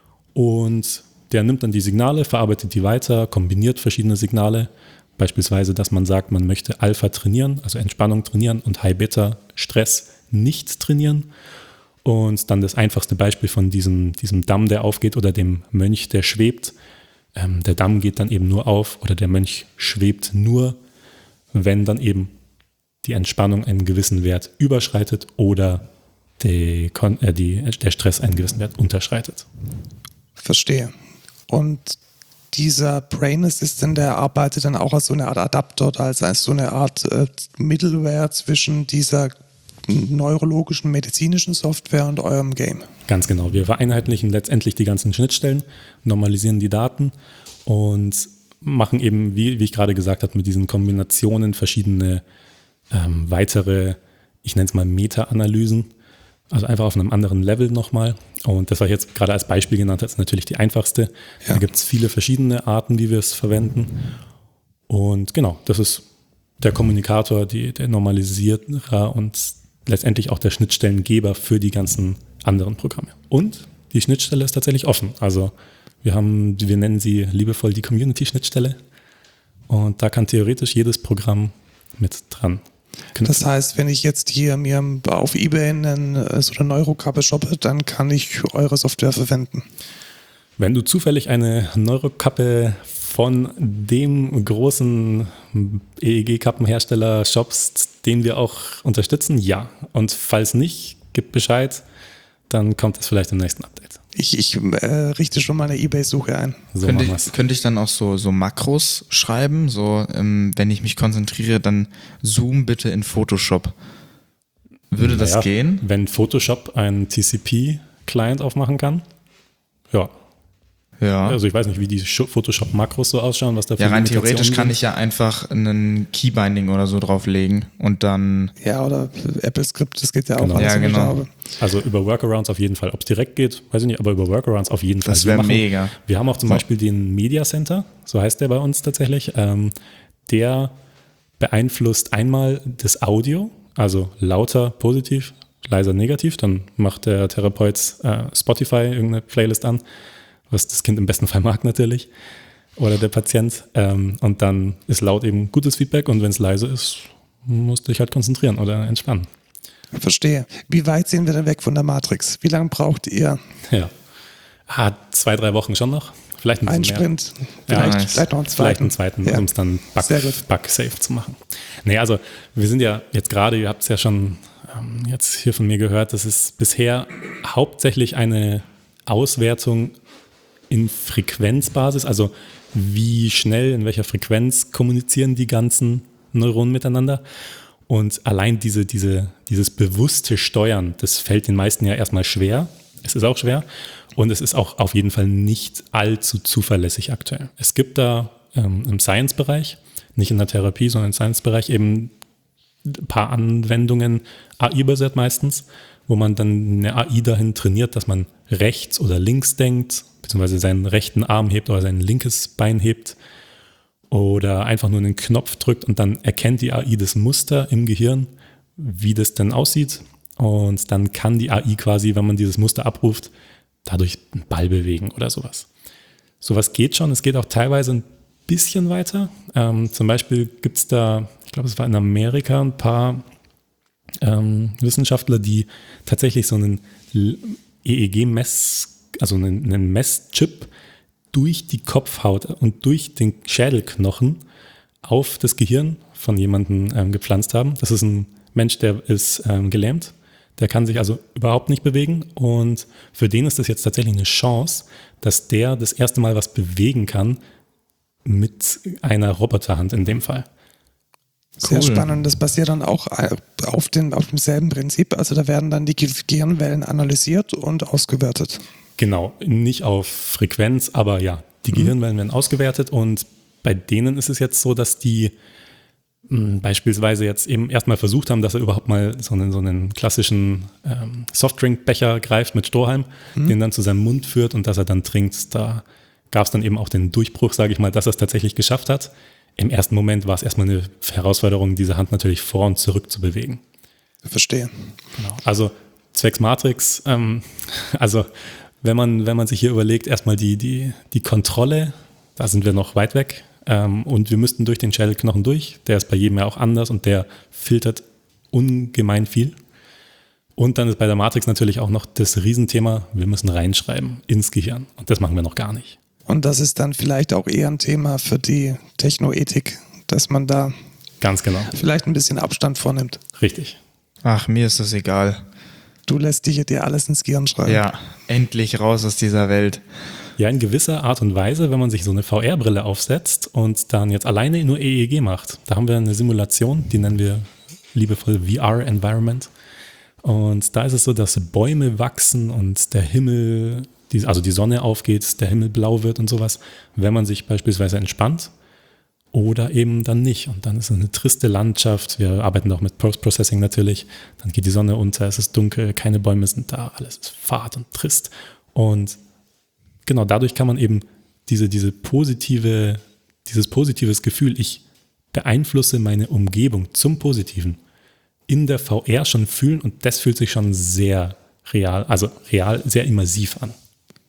und der nimmt dann die Signale, verarbeitet die weiter, kombiniert verschiedene Signale. Beispielsweise, dass man sagt, man möchte Alpha trainieren, also Entspannung trainieren und High Beta Stress nicht trainieren. Und dann das einfachste Beispiel von diesem, diesem Damm, der aufgeht oder dem Mönch, der schwebt. Ähm, der Damm geht dann eben nur auf oder der Mönch schwebt nur, wenn dann eben die Entspannung einen gewissen Wert überschreitet oder die, äh, die, der Stress einen gewissen Wert unterschreitet. Verstehe. Und dieser Brain Assistant, der arbeitet dann auch als so eine Art Adapter, also als so eine Art äh, Middleware zwischen dieser neurologischen, medizinischen Software und eurem Game. Ganz genau. Wir vereinheitlichen letztendlich die ganzen Schnittstellen, normalisieren die Daten und machen eben, wie, wie ich gerade gesagt habe, mit diesen Kombinationen verschiedene ähm, weitere, ich nenne es mal Meta-Analysen, also einfach auf einem anderen Level nochmal. Und das, was ich jetzt gerade als Beispiel genannt habe, ist natürlich die einfachste. Ja. Da gibt es viele verschiedene Arten, wie wir es verwenden. Und genau, das ist der Kommunikator, die, der Normalisierer und letztendlich auch der Schnittstellengeber für die ganzen anderen Programme. Und die Schnittstelle ist tatsächlich offen. Also wir haben, wir nennen sie liebevoll die Community-Schnittstelle. Und da kann theoretisch jedes Programm mit dran knüpfen. Das heißt, wenn ich jetzt hier mir auf eBay einen, so eine Neurokappe shoppe, dann kann ich eure Software verwenden. Wenn du zufällig eine Neurokappe von dem großen E E G-Kappenhersteller shoppst, den wir auch unterstützen, ja. Und falls nicht, gib Bescheid, dann kommt das vielleicht im nächsten Update. Ich, ich äh, richte schon mal eine eBay-Suche ein. So könnte, ich, könnte ich dann auch so, so Makros schreiben, so ähm, wenn ich mich konzentriere, dann zoom bitte in Photoshop. Würde naja, das gehen? Wenn Photoshop einen T C P-Client aufmachen kann, ja. Ja. Also ich weiß nicht, wie die Photoshop-Makros so ausschauen, was da für Ja, rein theoretisch kann ich ja einfach einen Keybinding oder so drauflegen und dann... Ja, oder Apple-Script, das geht ja auch. Genau. Ja, genau. Also über Workarounds auf jeden Fall. Ob es direkt geht, weiß ich nicht, aber über Workarounds auf jeden Fall. Das wäre mega. Wir haben auch zum Beispiel den Media Center, so heißt der bei uns tatsächlich. Ähm, der beeinflusst einmal das Audio, also lauter positiv, leiser negativ. Dann macht der Therapeut äh, Spotify irgendeine Playlist an, was das Kind im besten Fall mag natürlich, oder der Patient. Ähm, und dann ist laut eben gutes Feedback und wenn es leise ist, musst du dich halt konzentrieren oder entspannen. Verstehe. Wie weit sind wir denn weg von der Matrix? Wie lange braucht ihr? Ja, ah, zwei, drei Wochen schon noch. Vielleicht ein, ein Sprint. Vielleicht, ja, vielleicht noch einen zweiten. Vielleicht einen zweiten, ja. Um es dann bug, bug-safe zu machen. Nee, also wir sind ja jetzt gerade, ihr habt es ja schon ähm, jetzt hier von mir gehört, das ist bisher hauptsächlich eine Auswertung in Frequenzbasis, also wie schnell, in welcher Frequenz kommunizieren die ganzen Neuronen miteinander. Und allein diese, diese, dieses bewusste Steuern, das fällt den meisten ja erstmal schwer. Es ist auch schwer und es ist auch auf jeden Fall nicht allzu zuverlässig aktuell. Es gibt da ähm, im Science-Bereich, nicht in der Therapie, sondern im Science-Bereich eben ein paar Anwendungen, A I-basiert meistens, wo man dann eine A I dahin trainiert, dass man rechts oder links denkt, beziehungsweise seinen rechten Arm hebt oder sein linkes Bein hebt oder einfach nur einen Knopf drückt und dann erkennt die A I das Muster im Gehirn, wie das denn aussieht und dann kann die A I quasi, wenn man dieses Muster abruft, dadurch einen Ball bewegen oder sowas. Sowas geht schon, es geht auch teilweise ein bisschen weiter. Ähm, zum Beispiel gibt es da, ich glaube es war in Amerika, ein paar ähm, Wissenschaftler, die tatsächlich so einen E E G-Mess also einen, einen Messchip durch die Kopfhaut und durch den Schädelknochen auf das Gehirn von jemandem ähm, gepflanzt haben. Das ist ein Mensch, der ist ähm, gelähmt, der kann sich also überhaupt nicht bewegen und für den ist das jetzt tatsächlich eine Chance, dass der das erste Mal was bewegen kann mit einer Roboterhand in dem Fall. Sehr cool. Spannend. Das basiert dann auch auf, den, auf demselben Prinzip. Also da werden dann die Gehirnwellen analysiert und ausgewertet. Genau, nicht auf Frequenz, aber ja, die mhm. Gehirnwellen werden ausgewertet und bei denen ist es jetzt so, dass die beispielsweise jetzt eben erstmal versucht haben, dass er überhaupt mal so einen, so einen klassischen ähm, Softdrinkbecher greift mit Strohhalm, mhm. den dann zu seinem Mund führt und dass er dann trinkt. Da gab es dann eben auch den Durchbruch, sage ich mal, dass er es tatsächlich geschafft hat. Im ersten Moment war es erstmal eine Herausforderung, diese Hand natürlich vor und zurück zu bewegen. Verstehe. Genau. Also zwecks Matrix, ähm, also wenn man, wenn man sich hier überlegt, erstmal die, die, die Kontrolle, da sind wir noch weit weg. Ähm, und wir müssten durch den Schädelknochen durch. Der ist bei jedem ja auch anders und der filtert ungemein viel. Und dann ist bei der Matrix natürlich auch noch das Riesenthema, wir müssen reinschreiben ins Gehirn. Und das machen wir noch gar nicht. Und das ist dann vielleicht auch eher ein Thema für die Technoethik, dass man da ganz genau vielleicht ein bisschen Abstand vornimmt. Richtig. Ach, mir ist das egal. Du lässt dich dir alles ins Gehirn schreiben. Ja, endlich raus aus dieser Welt. Ja, in gewisser Art und Weise, wenn man sich so eine V R-Brille aufsetzt und dann jetzt alleine nur E E G macht. Da haben wir eine Simulation, die nennen wir liebevoll V R-Environment. Und da ist es so, dass Bäume wachsen und der Himmel, die, also die Sonne aufgeht, der Himmel blau wird und sowas, wenn man sich beispielsweise entspannt oder eben dann nicht. Und dann ist es eine triste Landschaft. Wir arbeiten auch mit Post-Processing natürlich. Dann geht die Sonne unter, es ist dunkel, keine Bäume sind da, alles ist fad und trist. Und genau, dadurch kann man eben diese, diese positive, dieses positives Gefühl, ich beeinflusse meine Umgebung zum Positiven, in der V R schon fühlen und das fühlt sich schon sehr real, also real, sehr immersiv an.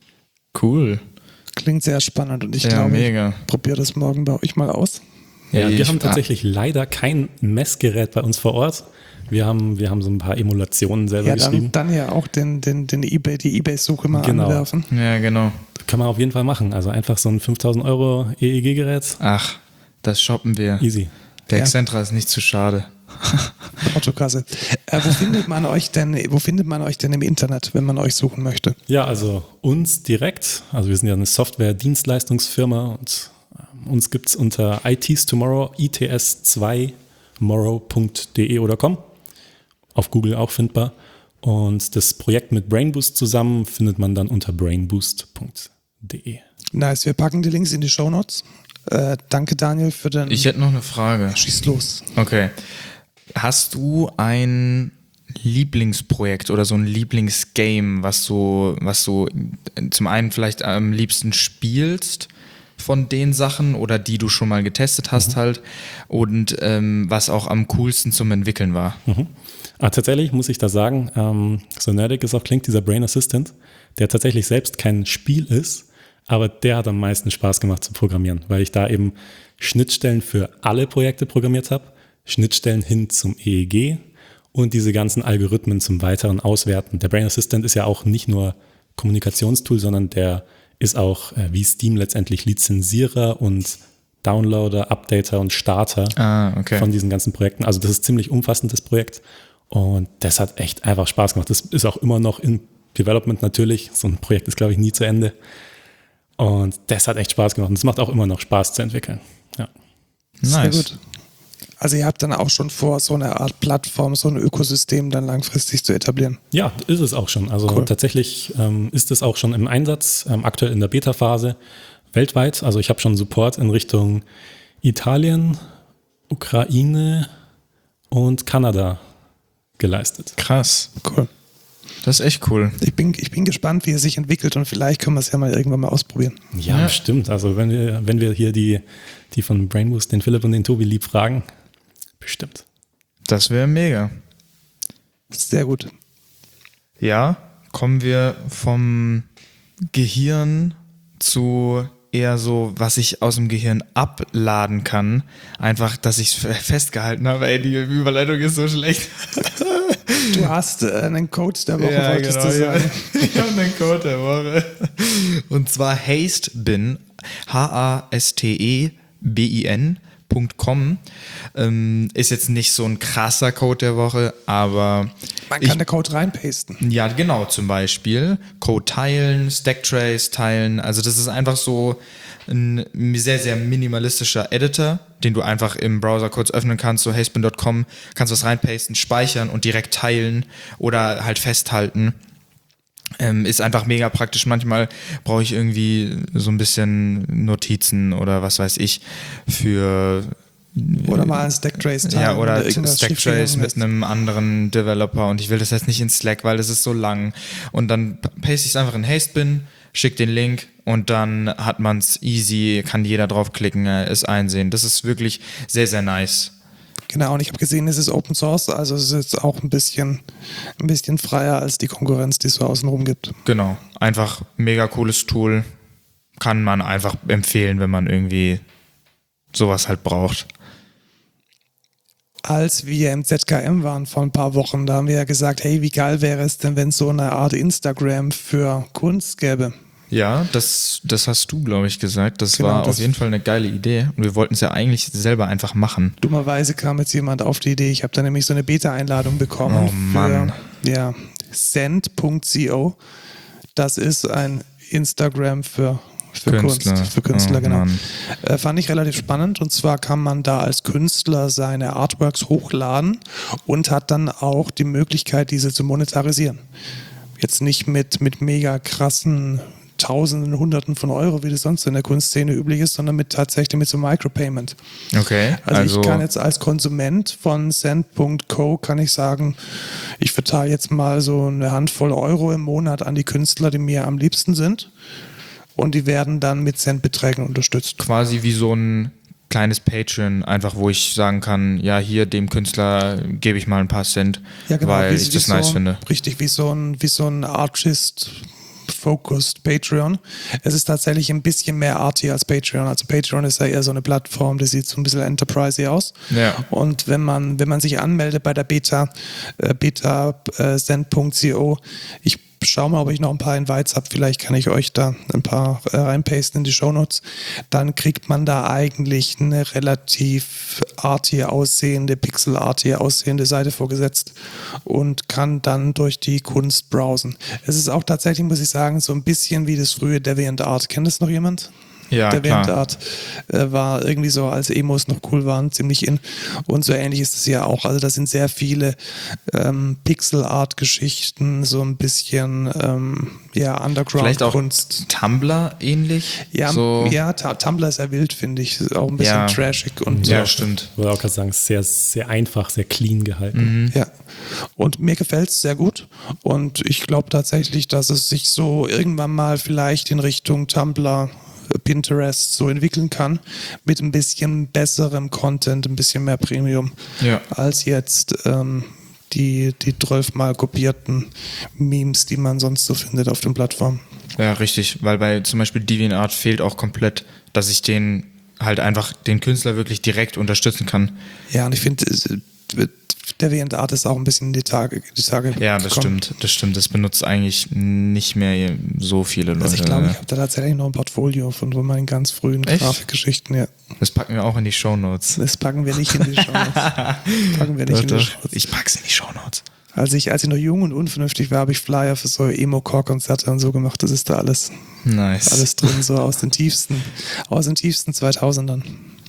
Cool. Klingt sehr spannend und ich ja, glaube, mega. ich probiere das morgen bei euch mal aus. Ja, Ja, wir ich- haben tatsächlich leider kein Messgerät bei uns vor Ort. Wir haben, wir haben so ein paar Emulationen selber Ja, geschrieben. dann, dann ja auch den, den, den eBay, die eBay-Suche mal Genau. anwerfen. Ja, genau. Kann man auf jeden Fall machen. Also einfach so ein fünftausend Euro E E G-Gerät. Ach, das shoppen wir. Easy. Der Ja. Excentra ist nicht zu schade. Autokasse. Äh, wo findet man euch denn, wo findet man euch denn im Internet, wenn man euch suchen möchte? Ja, also uns direkt. Also wir sind ja eine Software-Dienstleistungsfirma und äh, uns gibt es unter I Ts Tomorrow, I T S zwei morrow punkt de oder com. Auf Google auch findbar. Und das Projekt mit Brainboost zusammen findet man dann unter brainboost punkt de. Nice, wir packen die Links in die Shownotes. Äh, danke Daniel für den... Ich hätte noch eine Frage. Schieß los. Okay. Hast du ein Lieblingsprojekt oder so ein Lieblingsgame, was du, was du zum einen vielleicht am liebsten spielst von den Sachen oder die du schon mal getestet hast halt und ähm, was auch am coolsten zum Entwickeln war? Mhm. Ah, tatsächlich muss ich da sagen, ähm, so nerdig es auch klingt, dieser Brain Assistant, der tatsächlich selbst kein Spiel ist, aber der hat am meisten Spaß gemacht zu programmieren, weil ich da eben Schnittstellen für alle Projekte programmiert habe, Schnittstellen hin zum E E G und diese ganzen Algorithmen zum weiteren Auswerten. Der Brain Assistant ist ja auch nicht nur Kommunikationstool, sondern der ist auch äh, wie Steam letztendlich Lizenzierer und Downloader, Updater und Starter Ah, okay. von diesen ganzen Projekten. Also das ist ein ziemlich umfassendes Projekt und das hat echt einfach Spaß gemacht. Das ist auch immer noch in Development natürlich. So ein Projekt ist, glaube ich, nie zu Ende. Und das hat echt Spaß gemacht und es macht auch immer noch Spaß zu entwickeln. Ja. Sehr Nice. gut. Also ihr habt dann auch schon vor, so eine Art Plattform, so ein Ökosystem dann langfristig zu etablieren. Ja, ist es auch schon. Also Cool. tatsächlich ähm, ist es auch schon im Einsatz, ähm, aktuell in der Beta-Phase weltweit. Also ich habe schon Support in Richtung Italien, Ukraine und Kanada geleistet. Krass. Cool. Das ist echt cool. Ich bin, ich bin gespannt, wie es sich entwickelt und vielleicht können wir es ja mal irgendwann mal ausprobieren. Ja, Ja. stimmt. Also wenn wir, wenn wir hier die, die von Brainboost, den Philipp und den Tobi lieb fragen, bestimmt. Das wäre mega. Sehr gut. Ja, kommen wir vom Gehirn zu eher so, was ich aus dem Gehirn abladen kann. Einfach, dass ich es festgehalten habe. Ey, die Überleitung ist so schlecht. Du hast äh, einen Code der Woche, Ja, wolltest genau, du ja. sagen. Ich habe einen Code der Woche. Und zwar Hastebin, H A S T E B I N Punkt com. Ähm, ist jetzt nicht so ein krasser Code der Woche, aber Man ich, kann den Code reinpasten. ja, genau, zum Beispiel Code teilen, Stacktrace teilen. Also das ist einfach so ein sehr, sehr minimalistischer Editor, den du einfach im Browser kurz öffnen kannst, so hastebin Punkt com, kannst was reinpasten, speichern und direkt teilen oder halt festhalten. Ähm, ist einfach mega praktisch. Manchmal brauche ich irgendwie so ein bisschen Notizen oder was weiß ich für Oder mal ein Stacktrace ja, oder Stacktrace mit einem anderen Developer und ich will das jetzt nicht in Slack, weil das ist so lang. Und dann paste ich es einfach in Hastebin, schick den Link und dann hat man es easy, kann jeder draufklicken, es einsehen. Das ist wirklich sehr, sehr nice. Genau, und ich habe gesehen, es ist Open Source, also es ist jetzt auch ein bisschen, ein bisschen freier als die Konkurrenz, die es so außenrum gibt. Genau, einfach mega cooles Tool, kann man einfach empfehlen, wenn man irgendwie sowas halt braucht. Als wir im Z K M waren vor ein paar Wochen, da haben wir ja gesagt, hey, wie geil wäre es denn, wenn es so eine Art Instagram für Kunst gäbe? Ja, das, das hast du, glaube ich, gesagt. Das Genau, war das auf jeden Fall eine geile Idee und wir wollten es ja eigentlich selber einfach machen. Dummerweise kam jetzt jemand auf die Idee, ich habe da nämlich so eine Beta-Einladung bekommen Oh Mann. für ja, send punkt co. Das ist ein Instagram für Für Künstler. Kunst, für Künstler, Oh, genau. Mann. Äh, fand ich relativ spannend und zwar kann man da als Künstler seine Artworks hochladen und hat dann auch die Möglichkeit, diese zu monetarisieren. Jetzt nicht mit, mit mega krassen Tausenden, Hunderten von Euro, wie das sonst in der Kunstszene üblich ist, sondern mit tatsächlich mit so Micropayment. Okay. Also, Also, ich kann jetzt als Konsument von send punkt co kann ich sagen, ich verteile jetzt mal so eine Handvoll Euro im Monat an die Künstler, die mir am liebsten sind. Und die werden dann mit Centbeträgen unterstützt. quasi wie so ein kleines Patreon, einfach wo ich sagen kann, ja, hier dem Künstler gebe ich mal ein paar Cent, weil wie- ich wie das so, nice finde. Richtig, wie so ein, wie so ein Artist-focused Patreon. Es ist tatsächlich ein bisschen mehr arty als Patreon. Also Patreon ist ja eher so eine Plattform, die sieht so ein bisschen enterprisey aus. Ja. Und wenn man, wenn man sich anmeldet bei der Beta, äh, beta äh, send punkt co, ich schau mal, ob ich noch ein paar Invites habe. Vielleicht kann ich euch da ein paar äh, reinpasten in die Shownotes. Dann kriegt man da eigentlich eine relativ arty aussehende, pixel-arty aussehende Seite vorgesetzt und kann dann durch die Kunst browsen. Es ist auch tatsächlich, muss ich sagen, so ein bisschen wie das frühe DeviantArt. Kennt das noch jemand? Ja, DeviantArt äh, war irgendwie so, als Emos noch cool waren, ziemlich in. Und so ähnlich ist es ja auch. Also da sind sehr viele ähm, Pixel-Art-Geschichten, so ein bisschen ähm, ja, Vielleicht auch Underground-Kunst. Tumblr ähnlich? Ja, so. ja, Ta- Tumblr ist ja wild, finde ich. Ist auch ein bisschen Ja. trashig und Ja, so. stimmt. Ich würde auch gerade sagen, sehr, sehr einfach, sehr clean gehalten. Ja, und mir gefällt es sehr gut und ich glaube tatsächlich, dass es sich so irgendwann mal vielleicht in Richtung Tumblr, Pinterest so entwickeln kann, mit ein bisschen besserem Content, ein bisschen mehr Premium, Ja. als jetzt ähm, die, die zwölfmal kopierten Memes, die man sonst so findet auf den Plattformen. Ja, richtig, weil bei zum Beispiel DeviantArt fehlt auch komplett, dass ich den halt einfach den Künstler wirklich direkt unterstützen kann. Ja, und ich finde, DeviantArt ist auch ein bisschen in die Tage, die Tage Ja, das gekommen. stimmt, das stimmt. Das benutzt eigentlich nicht mehr so viele Leute. Also ich glaube, ich habe da tatsächlich noch ein Portfolio von so meinen ganz frühen Echt? Grafikgeschichten. Ja. Das packen wir auch in die Shownotes. Das packen wir nicht in die Shownotes. Das packen wir nicht in die Doch, Shownotes. ich pack's in die Shownotes. Als ich, als ich noch jung und unvernünftig war, habe ich Flyer für so Emo-Core-Konzerte und so gemacht. Das ist da alles, Nice. alles drin, so aus den tiefsten, aus den tiefsten zweitausendern.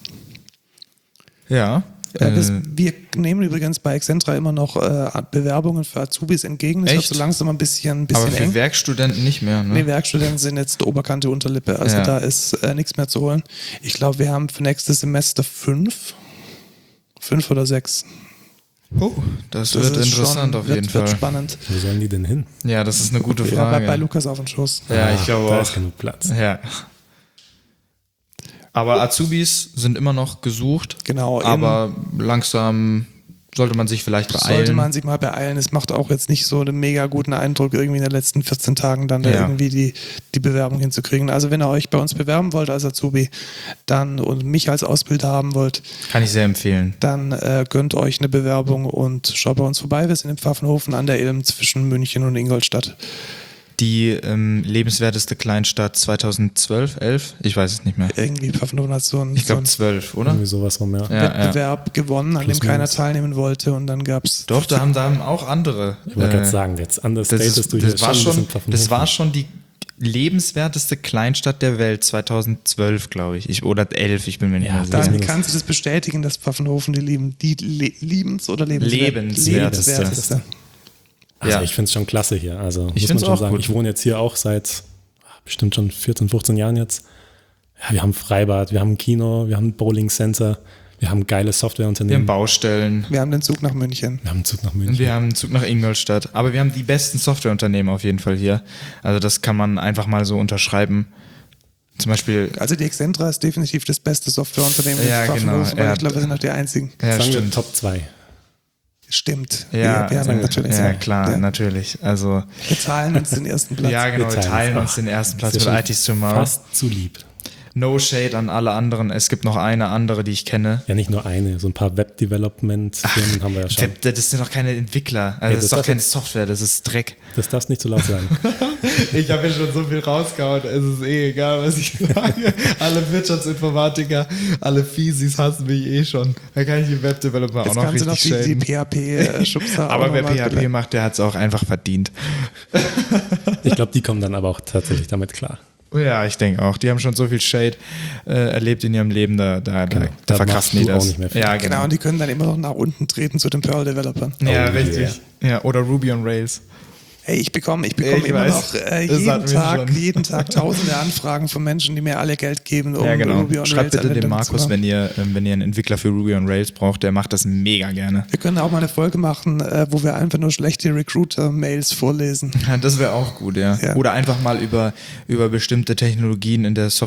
Ja. Äh, das, äh, wir nehmen übrigens bei Excentra immer noch äh, Bewerbungen für Azubis entgegen. Das wird Echt? so langsam ein bisschen, ein aber bisschen für eng. Werkstudenten nicht mehr, ne? Nee, Werkstudenten sind jetzt Oberkante, Unterlippe. Also Ja. da ist äh, nichts mehr zu holen. Ich glaube, wir haben für nächstes Semester fünf. Fünf oder sechs. Oh, das, Das wird ist interessant schon, auf wird, jeden wird Fall. spannend. Wo sollen die denn hin? Ja, das ist eine gute Ja, bei, Frage. bei Lukas auf den Schoß. Ja, ich Ah, glaube da auch. ist genug Platz. Ja. Aber Azubis sind immer noch gesucht. Genau, Aber langsam sollte man sich vielleicht beeilen. Sollte man sich mal beeilen. Es macht auch jetzt nicht so einen mega guten Eindruck, irgendwie in den letzten vierzehn Tagen dann da Ja. irgendwie die, die Bewerbung hinzukriegen. Also wenn ihr euch bei uns bewerben wollt als Azubi dann und mich als Ausbilder haben wollt, Kann ich sehr empfehlen. dann äh, gönnt euch eine Bewerbung und schaut bei uns vorbei. Wir sind in Pfaffenhofen an der Ilm zwischen München und Ingolstadt. Die ähm, lebenswerteste Kleinstadt zweitausendzwölf, elf? Ich weiß es nicht mehr. Irgendwie Pfaffenhofen hat so einen, Ich glaube so zwölf, oder? Irgendwie sowas rum, ja. Ja, ja. Wettbewerb gewonnen, an Plus dem keiner minus. teilnehmen wollte und dann gab es Doch, da haben, da haben auch andere. Ich wollte äh, gerade sagen, jetzt das, understatest ist, du hier das, war ein schon, bisschen Pfaffenhofen. das war schon die lebenswerteste Kleinstadt der Welt zweitausendzwölf, glaube ich. ich. Oder elf, ich bin mir nicht Ja, mehr sicher. Dann minus. kannst du das bestätigen, dass Pfaffenhofen die, lieben, die le liebens- oder lebenswert, Lebenswerteste. lebenswerteste. Also Ja. ich finde es schon klasse hier. Also Ich muss man find's schon auch sagen, gut. ich wohne jetzt hier auch seit ah, bestimmt schon vierzehn, fünfzehn Jahren jetzt. Ja, wir haben Freibad, wir haben ein Kino, wir haben ein Bowling Center. Wir haben geile Wir haben Softwareunternehmen. Baustellen. Wir haben den Zug nach München. Wir haben einen Zug nach Und München. wir haben einen Zug nach Ingolstadt. Aber wir haben die besten Softwareunternehmen auf jeden Fall hier. Also das kann man einfach mal so unterschreiben. Zum Beispiel. Also die Excentra ist definitiv das beste Softwareunternehmen Ja, in genau. Pfaffenhofen, weil Ja. ich glaube, wir sind noch die einzigen. Ja, Sagen wir stimmt. Top zwei. Stimmt. Ja, wir, wir haben natürlich ja klar, ja. natürlich. Also Wir teilen uns den ersten Platz. ja, genau, wir teilen teilen uns uns auch. den ersten Platz Das ist mit ja I Ts Tomorrow. Fast zu lieb. No shade an alle anderen. Es gibt noch eine andere, die ich kenne. Ja, nicht nur eine, so ein paar Web-Development-Firmen haben wir ja schon. Das sind doch keine Entwickler. Also Ja, das ist das doch keine ist- Software, das ist Dreck. Das darfst nicht so laut sagen. Ich habe ja schon so viel rausgehauen, es ist eh egal, was ich sage. Alle Wirtschaftsinformatiker, alle Fiesis hassen mich eh schon. Da kann ich die Webdeveloper auch Jetzt noch kannst du noch richtig die, die shaden. P H P-Schubser Aber wer P H P macht, der hat es auch einfach verdient. Ich glaube, die kommen dann aber auch tatsächlich damit klar. Ja, ich denke auch. Die haben schon so viel Shade äh, erlebt in ihrem Leben, da, da, Genau. da, Da da verkraften die machst du auch das. nicht mehr viel. Ja, Genau, genau. und die können dann immer noch nach unten treten zu den Perl-Developern. Ja, Oh, richtig. Ja, oder Ruby on Rails. Hey, ich bekomme ich bekomme Ich immer weiß. noch äh, Das jeden hatten wir Tag, schon. jeden Tag tausende Anfragen von Menschen, die mir alle Geld geben, um Ja, genau. Ruby on Schreibt Rails bitte dem Anwendungen zu Markus, machen. wenn ihr, ähm, wenn ihr einen Entwickler für Ruby on Rails braucht, der macht das mega gerne. Wir können auch mal eine Folge machen, äh, wo wir einfach nur schlechte Recruiter-Mails vorlesen. Ja, das wäre auch gut, ja. Ja. Oder einfach mal über, über bestimmte Technologien in der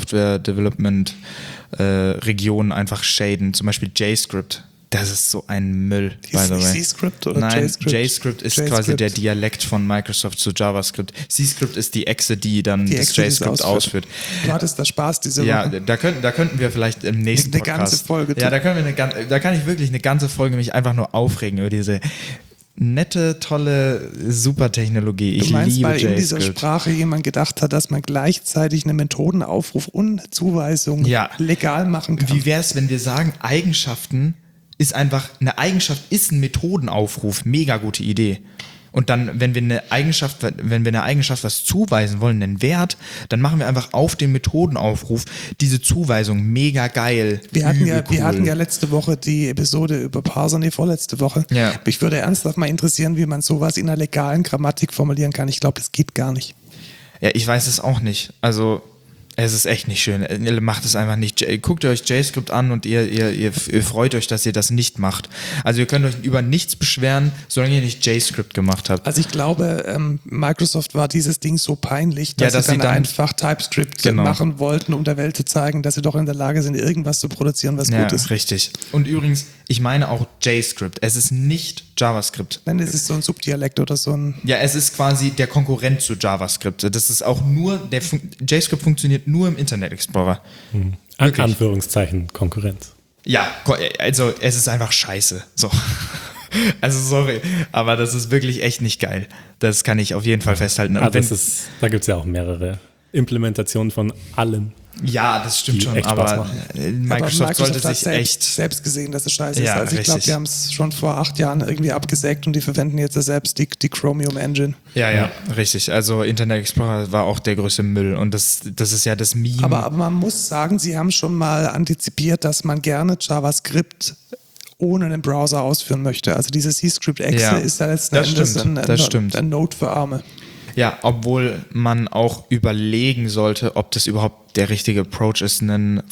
Software-Development-Region einfach shaden. Zum Beispiel JScript. Das ist so ein Müll, by Hieß the nicht way. C-Script oder Nein, JScript? JScript ist JScript. quasi der Dialekt von Microsoft zu JavaScript. C-Script ist die Echse, die dann Die das Echse, die es JScript ausführt. Du hattest da Spaß diese Ja, Woche. da könnten, da könnten wir vielleicht im nächsten Eine Podcast. ganze Folge Ja, da können wir eine, gan- da kann ich wirklich eine ganze Folge mich einfach nur aufregen über diese nette, tolle, super Technologie. Ich Du meinst, liebe weil in dieser JScript. Sprache jemand gedacht hat, dass man gleichzeitig eine Methodenaufruf und Zuweisung Ja. legal machen kann? Wie wäre es, wenn wir sagen, Eigenschaften ist einfach, eine Eigenschaft ist ein Methodenaufruf. Mega gute Idee. Und dann, wenn wir eine Eigenschaft, wenn wir eine Eigenschaft was zuweisen wollen, einen Wert, dann machen wir einfach auf den Methodenaufruf diese Zuweisung. Mega geil. Wir hatten, ja, Übel wir cool. hatten ja letzte Woche die Episode über Parser, nee, vorletzte Woche. Ja. Mich würde ernsthaft mal interessieren, wie man sowas in einer legalen Grammatik formulieren kann. Ich glaube, das geht gar nicht. Ja, ich weiß es auch nicht. Also, es ist echt nicht schön. Ihr macht es einfach nicht. Guckt euch JScript an und ihr, ihr, ihr, ihr freut euch, dass ihr das nicht macht. Also ihr könnt euch über nichts beschweren, solange ihr nicht JScript gemacht habt. Also ich glaube, ähm, Microsoft war dieses Ding so peinlich, dass, Ja, dass sie dann, sie dann- einfach TypeScript Genau. machen wollten, um der Welt zu zeigen, dass sie doch in der Lage sind, irgendwas zu produzieren, was Ja, gut ist. richtig. Und übrigens, ich meine auch JScript. Es ist nicht JavaScript. Nein, es ist so ein Subdialekt oder so ein... Ja, es ist quasi der Konkurrent zu JavaScript. Das ist auch nur, der Fun- JScript funktioniert nur im Internet Explorer. An Wirklich? Anführungszeichen Konkurrenz. Ja, ko- also es ist einfach scheiße. So. Also sorry, aber das ist wirklich echt nicht geil. Das kann ich auf jeden Fall festhalten. Und Ah, das wenn- ist, da gibt es ja auch mehrere Implementationen von allem. ja, das stimmt die schon, echt Spaß aber machen. äh, Aber Microsoft sollte hat sich selbst, echt. selbst gesehen, dass es scheiße Ja, ist. Also ich glaube, richtig. die haben es schon vor acht Jahren irgendwie abgesägt und die verwenden jetzt ja selbst die, die Chromium Engine. Ja, ja, richtig. Also Internet Explorer war auch der größte Müll und das, das ist ja das Meme. Aber, aber man muss sagen, sie haben schon mal antizipiert, dass man gerne JavaScript ohne einen Browser ausführen möchte. Also diese C-Script-Exe Ja, ist ja letzten das Endes stimmt, ein, ein, das stimmt. ein Node für Arme. Ja, obwohl man auch überlegen sollte, ob das überhaupt der richtige Approach ist, einen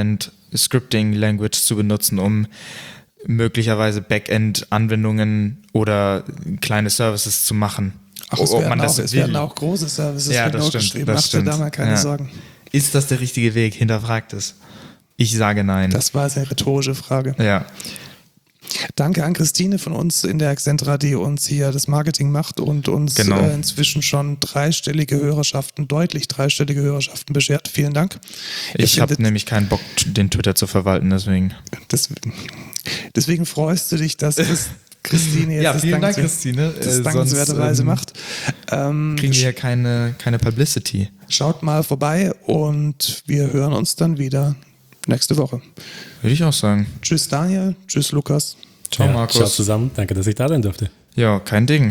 Frontend-Scripting-Language zu benutzen, um möglicherweise Backend-Anwendungen oder kleine Services zu machen. Ach, es, Ob werden, man das auch, es will. werden auch große Services Ja, für das Node stimmt, geschrieben. das Mach dir stimmt. da mal keine Ja. Sorgen. Ist das der richtige Weg? Hinterfragt es. Ich sage nein. Das war eine rhetorische Frage. ja. Danke an Christine von uns in der Excentra, die uns hier das Marketing macht und uns Genau. äh, inzwischen schon dreistellige Hörerschaften, deutlich dreistellige Hörerschaften beschert. Vielen Dank. Ihr Ich habe findet- nämlich keinen Bock, den Twitter zu verwalten, deswegen. Deswegen, deswegen freust du dich, dass Chris- Christine jetzt Ja, das, vielen Dank, dankenswer- Christine. das Äh, dankenswerterweise sonst, ähm, macht. Ähm, Kriegen wir ja keine, keine Publicity. schaut mal vorbei und wir hören uns dann wieder nächste Woche. Würde ich auch sagen. Tschüss Daniel, tschüss Lukas. Ciao, Ja, Markus. Ciao zusammen. Danke, dass ich da sein durfte. Ja, kein Ding.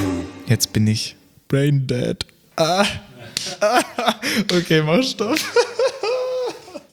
Jetzt bin ich brain dead. Ah. Okay, mach Stopp.